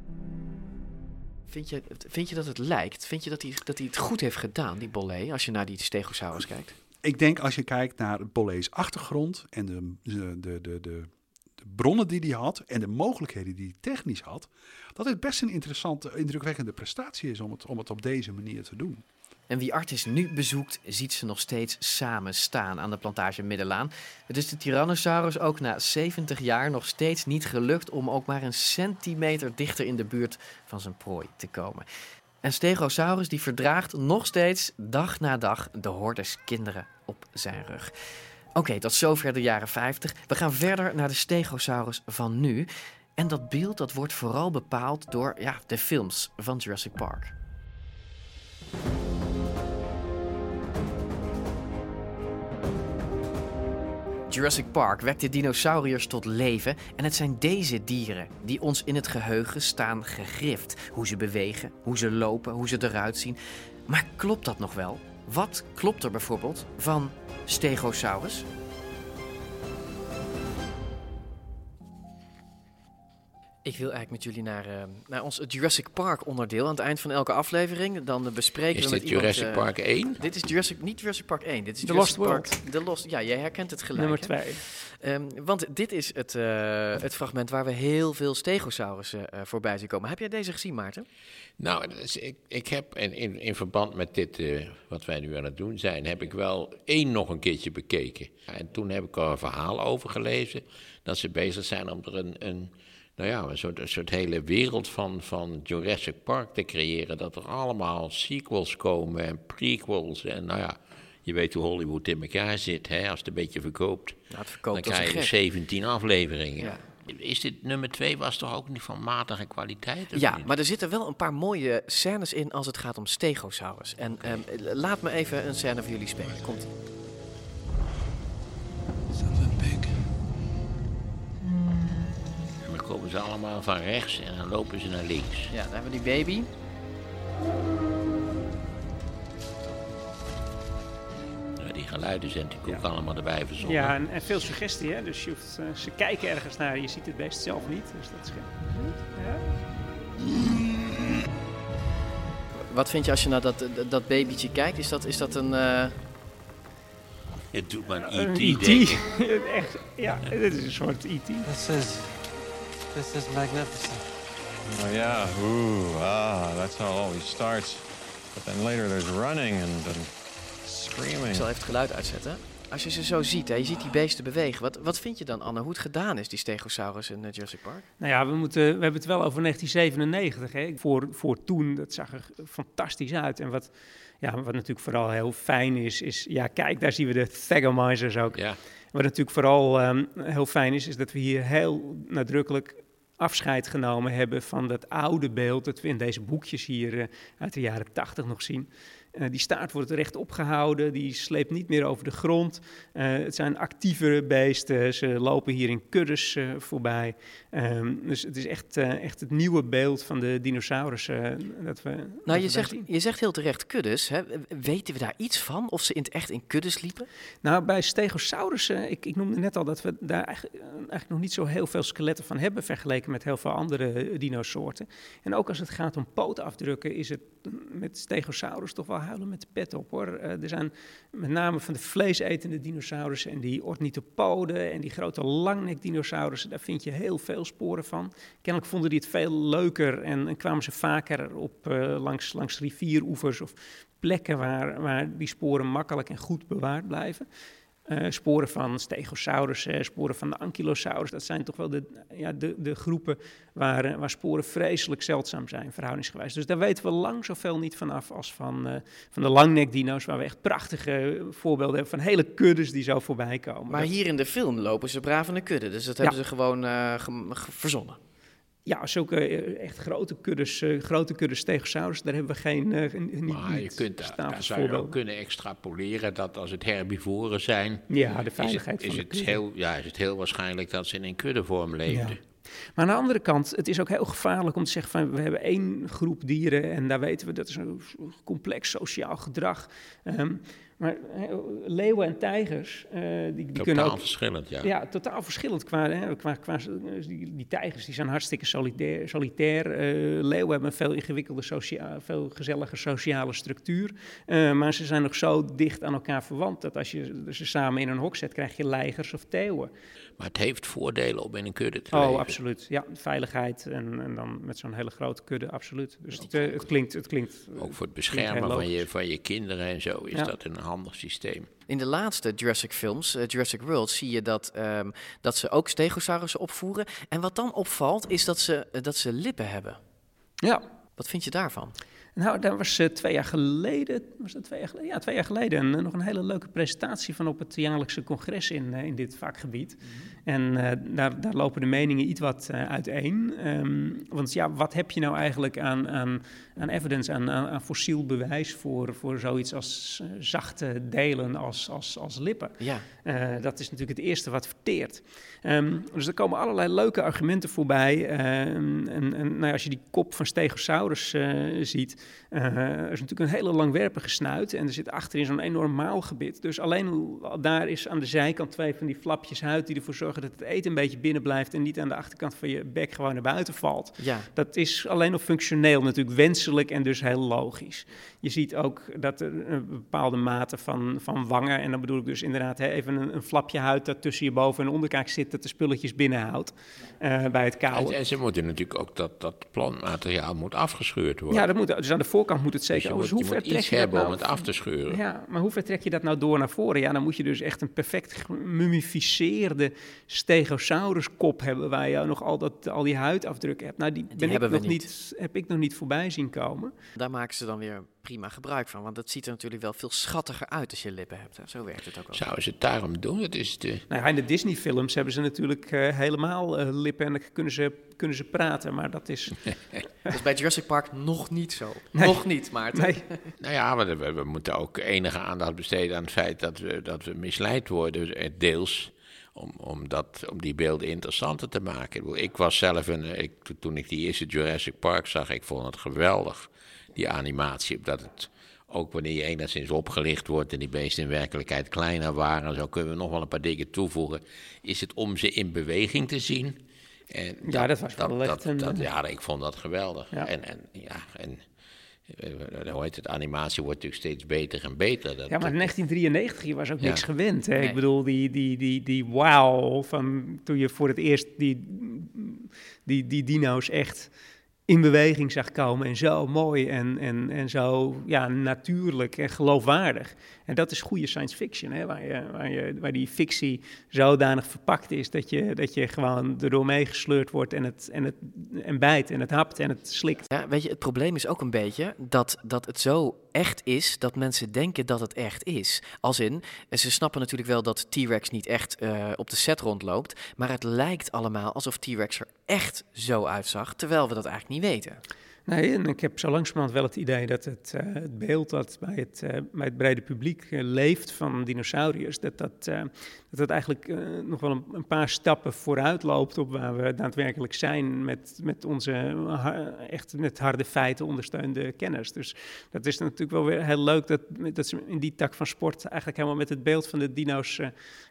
Vind je dat het lijkt? Vind je dat hij het goed heeft gedaan, die Bollé, als je naar die Stegosaurus kijkt? Ik denk als je kijkt naar Bollé's achtergrond en de bronnen die hij had en de mogelijkheden die hij technisch had, dat het best een interessante, indrukwekkende prestatie is om het op deze manier te doen. En wie Artis nu bezoekt, ziet ze nog steeds samen staan aan de plantage Middelaan. Het is de Tyrannosaurus ook na 70 jaar nog steeds niet gelukt om ook maar een centimeter dichter in de buurt van zijn prooi te komen. En Stegosaurus die verdraagt nog steeds dag na dag de hordes kinderen op zijn rug. Oké, tot zover de jaren 50. We gaan verder naar de Stegosaurus van nu. En dat beeld dat wordt vooral bepaald door de films van Jurassic Park. Jurassic Park wekt de dinosauriërs tot leven en het zijn deze dieren die ons in het geheugen staan gegrift. Hoe ze bewegen, hoe ze lopen, hoe ze eruit zien. Maar klopt dat nog wel? Wat klopt er bijvoorbeeld van Stegosaurus? Ik wil eigenlijk met jullie naar ons Jurassic Park onderdeel. Aan het eind van elke aflevering. Dan bespreken we met iemand... Is dit Jurassic Park 1? Dit is niet Jurassic Park 1. Dit is The Jurassic Lost Park, World. The Lost, ja, jij herkent het gelijk. Nummer 2. Want dit is het fragment waar we heel veel Stegosaurussen voorbij zien komen. Heb jij deze gezien, Maarten? Nou, ik heb in verband met dit, wat wij nu aan het doen zijn, heb ik wel 1 nog een keertje bekeken. En toen heb ik er een verhaal over gelezen, dat ze bezig zijn om er een soort hele wereld van Jurassic Park te creëren. Dat er allemaal sequels komen en prequels. En je weet hoe Hollywood in elkaar zit. Hè? Als het een beetje verkoopt, dan krijg je 17 afleveringen. Ja. Is dit nummer 2 was toch ook niet van matige kwaliteit? Ja, niet? Maar er zitten wel een paar mooie scènes in als het gaat om Stegosaurus. En laat me even een scène voor jullie spelen. Komt-ie. Something big. komen ze allemaal van rechts en dan lopen ze naar links. Ja, dan hebben we die baby. Die geluiden zijn natuurlijk ook allemaal erbij verzonnen. Ja, en veel suggestie, hè? Dus ze kijken ergens naar, je ziet het beest zelf niet. Dus dat is ja. Wat vind je als je naar dat babytje kijkt? Is dat een... Het doet maar een E.T. denken. Echt, ja, dit is een soort E.T. This is magnificent. Oh yeah, that's how it always starts. But then later there's running and screaming. Ik zal even het geluid uitzetten. Als je ze zo ziet, hè, je ziet die beesten bewegen. Wat vind je dan, Anne, hoe het gedaan is, die Stegosaurus in Jurassic Park? Nou ja, we hebben het wel over 1997. Hè. Voor toen, dat zag er fantastisch uit. En wat natuurlijk vooral heel fijn is... Ja, kijk, daar zien we de Thagomisers ook. Ja. Wat natuurlijk vooral heel fijn is dat we hier heel nadrukkelijk afscheid genomen hebben van dat oude beeld dat we in deze boekjes hier uit de jaren 80 nog zien. Die staart wordt rechtop gehouden, die sleept niet meer over de grond. Het zijn actievere beesten, ze lopen hier in kuddes voorbij. Dus het is echt het nieuwe beeld van de dinosaurussen dat we je zegt heel terecht kuddes. Hè? Weten we daar iets van, of ze in het echt in kuddes liepen? Nou, bij Stegosaurussen, ik noemde net al dat we daar eigenlijk nog niet zo heel veel skeletten van hebben vergeleken met heel veel andere dinosoorten. En ook als het gaat om pootafdrukken is het met Stegosaurus toch wel huilen met de pet op, hoor. Er zijn met name van de vleesetende dinosaurussen en die ornithopoden en die grote langnekdinosaurussen, daar vind je heel veel sporen van. Kennelijk vonden die het veel leuker en kwamen ze vaker op langs rivieroevers of plekken waar die sporen makkelijk en goed bewaard blijven. Sporen van Stegosaurus, sporen van de Ankylosaurus, dat zijn toch wel de groepen waar sporen vreselijk zeldzaam zijn, verhoudingsgewijs. Dus daar weten we lang zoveel niet vanaf als van de langnekdino's, waar we echt prachtige voorbeelden hebben van hele kuddes die zo voorbij komen. Maar hier in de film lopen ze braaf in de kudde, dus dat hebben ze gewoon verzonnen. Ja, zulke echt grote kuddes Stegosaurus, daar hebben we geen maar daar zou je ook kunnen extrapoleren dat als het herbivoren zijn, ja, de veiligheid is het heel waarschijnlijk dat ze in een kuddevorm leefden. Ja. Maar aan de andere kant, het is ook heel gevaarlijk om te zeggen van we hebben één groep dieren en daar weten we dat is een complex sociaal gedrag. Maar leeuwen en tijgers, die kunnen ook... verschillend, ja. Ja, totaal verschillend. Die tijgers die zijn hartstikke solitair. Leeuwen hebben een veel ingewikkelder, veel gezelliger sociale structuur. Maar ze zijn nog zo dicht aan elkaar verwant dat als je ze samen in een hok zet, krijg je leigers of teeuwen. Maar het heeft voordelen om in een kudde te leven. Oh, absoluut. Ja, veiligheid en dan met zo'n hele grote kudde, absoluut. Dus het klinkt ook voor het beschermen van je kinderen en zo is dat een handig systeem. In de laatste Jurassic films, Jurassic World, zie je dat ze ook Stegosaurussen opvoeren. En wat dan opvalt, is dat ze lippen hebben. Ja. Wat vind je daarvan? Nou, daar was 2 jaar geleden, Ja, 2 jaar geleden nog een hele leuke presentatie van op het jaarlijkse congres in dit vakgebied. En daar lopen de meningen iets wat uiteen. Want ja, wat heb je nou eigenlijk aan evidence, aan fossiel bewijs voor zoiets als zachte delen als lippen? Ja. Dat is natuurlijk het eerste wat verteert. Dus er komen allerlei leuke argumenten voorbij. En als je die kop van Stegosaurus ziet, er is natuurlijk een hele langwerpige snuit en er zit achterin zo'n enorm maalgebit. Dus alleen daar is aan de zijkant 2 van die flapjes huid die ervoor zorgen dat het eten een beetje binnen blijft en niet aan de achterkant van je bek gewoon naar buiten valt. Ja. Dat is alleen nog functioneel natuurlijk wenselijk en dus heel logisch. Je ziet ook dat er een bepaalde mate van wangen, en dan bedoel ik dus inderdaad even een flapje huid dat tussen je boven- en onderkaak zit, dat de spulletjes binnenhoudt bij het kauwen. En ze moeten natuurlijk ook dat plantmateriaal moet afgescheurd worden. Ja, dat moet, dus aan de voorkant moet het zeker. Dus je moet iets hebben om het af te scheuren. Ja, maar hoe ver trek je dat nou door naar voren? Ja, dan moet je dus echt een perfect gemummificeerde Stegosauruskop hebben, waar je nog al die huidafdrukken hebt. Nou, die heb ik nog niet voorbij zien komen. Daar maken ze dan weer prima gebruik van, want het ziet er natuurlijk wel veel schattiger uit als je lippen hebt. Hè? Zo werkt het ook wel. Zouden ze het daarom doen? Het is Nou ja, in de Disney-films hebben ze natuurlijk helemaal lippen en dan kunnen ze praten, maar dat is... Dat is bij Jurassic Park nog niet zo. Nee. Nog niet, Maarten. Nee. Nou ja, maar we moeten ook enige aandacht besteden aan het feit dat we misleid worden, deels om die beelden interessanter te maken. Ik was zelf, toen ik die eerste Jurassic Park zag, ik vond het geweldig, die animatie. Omdat het, ook wanneer je enigszins opgelicht wordt en die beesten in werkelijkheid kleiner waren, zo kunnen we nog wel een paar dingen toevoegen, is het om ze in beweging te zien. En dat was wel echt ik vond dat geweldig. Ja. En hoe heet het, animatie wordt natuurlijk steeds beter en beter. Maar in 1993 je was ook niks gewend. Hè? Nee. Ik bedoel, die wow van toen je voor het eerst die dino's echt in beweging zag komen en zo mooi en zo natuurlijk en geloofwaardig. En dat is goede science fiction, hè? Waar die fictie zodanig verpakt is dat je gewoon erdoor meegesleurd wordt en bijt en het hapt en het slikt. Ja, weet je, het probleem is ook een beetje dat het zo echt is dat mensen denken dat het echt is. Als in, ze snappen natuurlijk wel dat T-Rex niet echt op de set rondloopt, maar het lijkt allemaal alsof T-Rex er echt zo uitzag, terwijl we dat eigenlijk niet weten. Nee, en ik heb zo langzamerhand wel het idee dat het beeld dat bij het brede publiek leeft van dinosauriërs, dat eigenlijk nog wel een paar stappen vooruit loopt op waar we daadwerkelijk zijn met onze echt met harde feiten ondersteunde kennis. Dus dat is natuurlijk wel weer heel leuk dat ze in die tak van sport eigenlijk helemaal met het beeld van de dino's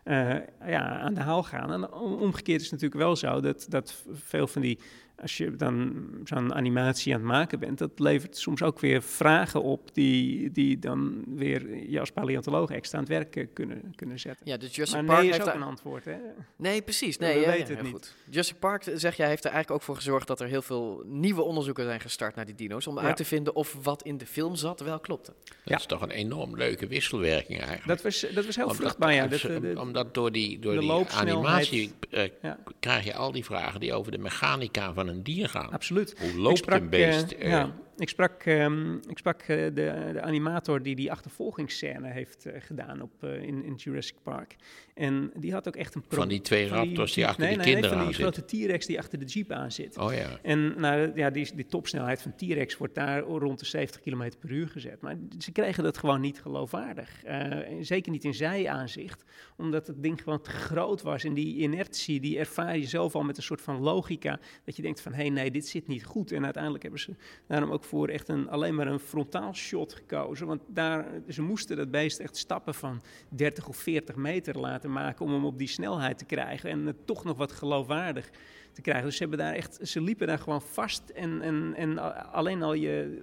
aan de haal gaan. En omgekeerd is het natuurlijk wel zo dat veel van die, als je dan zo'n animatie aan het maken bent, dat levert soms ook weer vragen op die dan weer je als paleontoloog extra aan het werk kunnen zetten. Ja, dus Jurassic maar Park nee is heeft ook een antwoord, hè? Nee, precies. We weten het niet. Goed. Jurassic Park, zeg jij, heeft er eigenlijk ook voor gezorgd dat er heel veel nieuwe onderzoeken zijn gestart naar die dino's, om uit te vinden of wat in de film zat wel klopte. Dat is toch een enorm leuke wisselwerking eigenlijk. Dat was heel vruchtbaar, ja. Omdat door die animatie krijg je al die vragen die over de mechanica van een dier gaan. Absoluut. Hoe loopt een beest? Ik sprak de animator die achtervolgingsscène heeft gedaan in Jurassic Park. En die had ook echt een van die twee raptors die achter die kinderen aan zitten. Van die grote T-Rex die achter de jeep aan zit. Oh ja. En die topsnelheid van T-Rex wordt daar rond de 70 km per uur gezet. Maar ze kregen dat gewoon niet geloofwaardig. Zeker niet in zijaanzicht. Omdat het ding gewoon te groot was. En die inertie, die ervaar je zelf al met een soort van logica. Dat je denkt van, nee, dit zit niet goed. En uiteindelijk hebben ze daarom ook voor echt alleen maar een frontaal shot gekozen. Want ze moesten dat beest echt stappen van 30 of 40 meter laten maken om hem op die snelheid te krijgen en het toch nog wat geloofwaardig te krijgen. Dus ze liepen daar gewoon vast en alleen al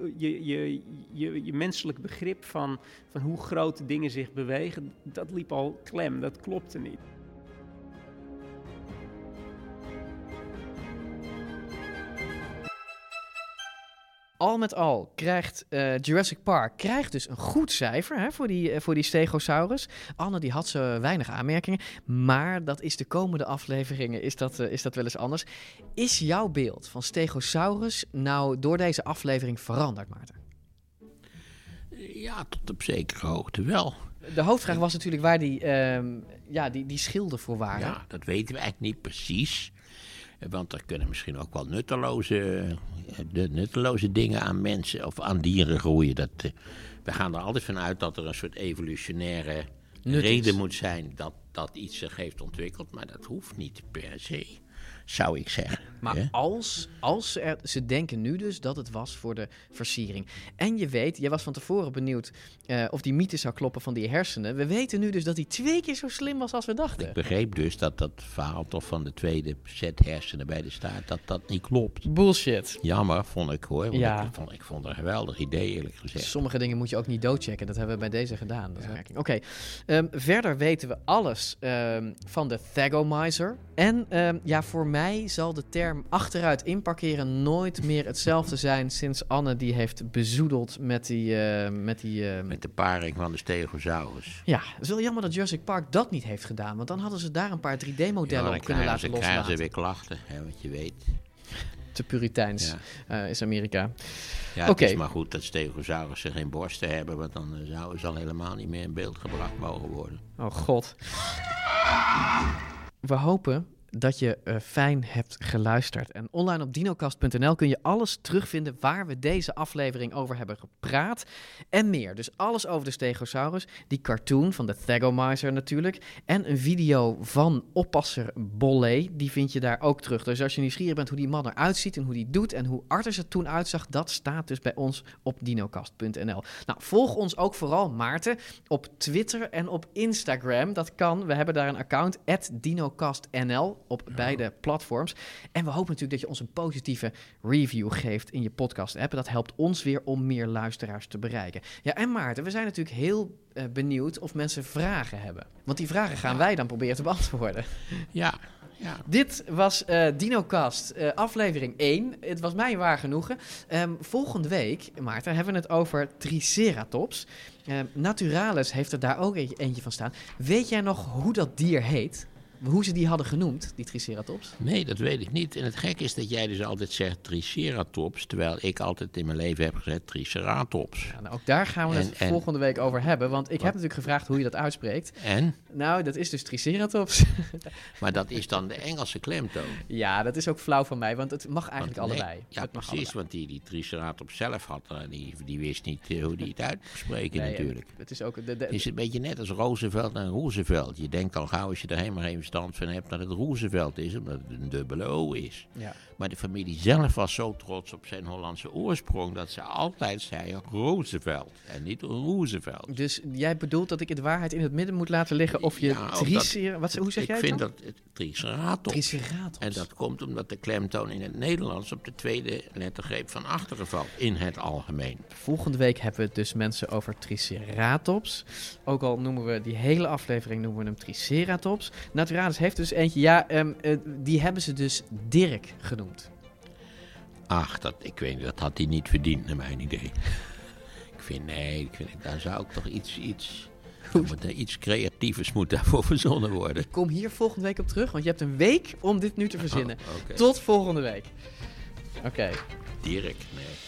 je menselijk begrip van hoe grote dingen zich bewegen, dat liep al klem, dat klopte niet. Al met al krijgt Jurassic Park dus een goed cijfer voor die Stegosaurus. Anne die had zo weinig aanmerkingen, maar dat is de komende afleveringen is dat wel eens anders. Is jouw beeld van Stegosaurus nou door deze aflevering veranderd, Maarten? Ja, tot op zekere hoogte wel. De hoofdvraag was natuurlijk waar die schilden voor waren. Ja, dat weten we eigenlijk niet precies. Want er kunnen misschien ook wel nutteloze dingen aan mensen of aan dieren groeien. We gaan er altijd van uit dat er een soort evolutionaire reden moet zijn dat iets zich heeft ontwikkeld. Maar dat hoeft niet per se, zou ik zeggen. Maar ze denken nu dus dat het was voor de versiering. En je weet, jij was van tevoren benieuwd of die mythe zou kloppen van die hersenen. We weten nu dus dat hij 2 keer zo slim was als we dachten. Ik begreep dus dat verhaal toch van de tweede set hersenen bij de staart, dat niet klopt. Bullshit. Jammer, vond ik hoor. Ja. Ik vond het een geweldig idee, eerlijk gezegd. Sommige dingen moet je ook niet doodchecken. Dat hebben we bij deze gedaan. Ja. Oké. Verder weten we alles van de Thagomizer. En voor mij zal de term achteruit inparkeren nooit meer hetzelfde zijn sinds Anne die heeft bezoedeld met de paring van de Stegosaurus. Ja, het is wel jammer dat Jurassic Park dat niet heeft gedaan, want dan hadden ze daar een paar 3D-modellen op kunnen laten loslaten. Dan krijgen ze weer klachten, wat je weet. Te puriteins is Amerika. Ja, het is maar goed dat Stegosaurussen geen borsten hebben, want dan zouden ze al helemaal niet meer in beeld gebracht mogen worden. Oh god. We hopen dat je fijn hebt geluisterd. En online op dinocast.nl kun je alles terugvinden waar we deze aflevering over hebben gepraat. En meer. Dus alles over de Stegosaurus. Die cartoon van de Thagomizer natuurlijk. En een video van oppasser Bollé. Die vind je daar ook terug. Dus als je nieuwsgierig bent hoe die man eruit ziet en hoe die doet en hoe Arthurs er toen uitzag, dat staat dus bij ons op dinocast.nl. Nou, volg ons ook vooral, Maarten, op Twitter en op Instagram. Dat kan. We hebben daar een account, @dinocastnl, op beide platforms. En we hopen natuurlijk dat je ons een positieve review geeft in je podcast-app. Dat helpt ons weer om meer luisteraars te bereiken. Ja, en Maarten, we zijn natuurlijk heel benieuwd of mensen vragen hebben. Want die vragen gaan wij dan proberen te beantwoorden. Ja. Dit was DinoCast, aflevering 1. Het was mij waar genoegen. Volgende week, Maarten, hebben we het over Triceratops. Naturalis heeft er daar ook eentje van staan. Weet jij nog hoe dat dier heet? Hoe ze die hadden genoemd, die Triceratops? Nee, dat weet ik niet. En het gekke is dat jij dus altijd zegt Triceratops, terwijl ik altijd in mijn leven heb gezegd Triceratops. Ja, nou, ook daar gaan we het volgende week over hebben, want ik heb natuurlijk gevraagd hoe je dat uitspreekt. En? Nou, dat is dus Triceratops. Maar dat is dan de Engelse klemtoon. Ja, dat is ook flauw van mij, want het mag eigenlijk allebei. Ja, het mag precies, allebei. Want die Triceratops zelf had, die wist niet hoe die het uit moest spreken natuurlijk. Het is ook het is een beetje net als Roosevelt en Roosevelt. Je denkt al gauw als je er helemaal geen verstand van hebt dat het Roosevelt is, omdat het een dubbele O is. Ja. Maar de familie zelf was zo trots op zijn Hollandse oorsprong dat ze altijd zeiden Roosevelt en niet Roosevelt. Dus jij bedoelt dat ik de waarheid in het midden moet laten liggen of je hoe zeg jij het dan? Ik vind dat Triceratops. En dat komt omdat de klemtoon in het Nederlands op de tweede lettergreep van achteren valt, in het algemeen. Volgende week hebben we het dus mensen over Triceratops. Ook al noemen we die hele aflevering hem Triceratops. Naturalis heeft dus eentje, die hebben ze dus Dirk genoemd. Ach, ik weet niet, dat had hij niet verdiend, naar mijn idee. Daar zou ik toch iets creatievers moet daarvoor verzonnen worden. Ik kom hier volgende week op terug, want je hebt een week om dit nu te verzinnen. Okay. Tot volgende week. Oké. Dirk, nee.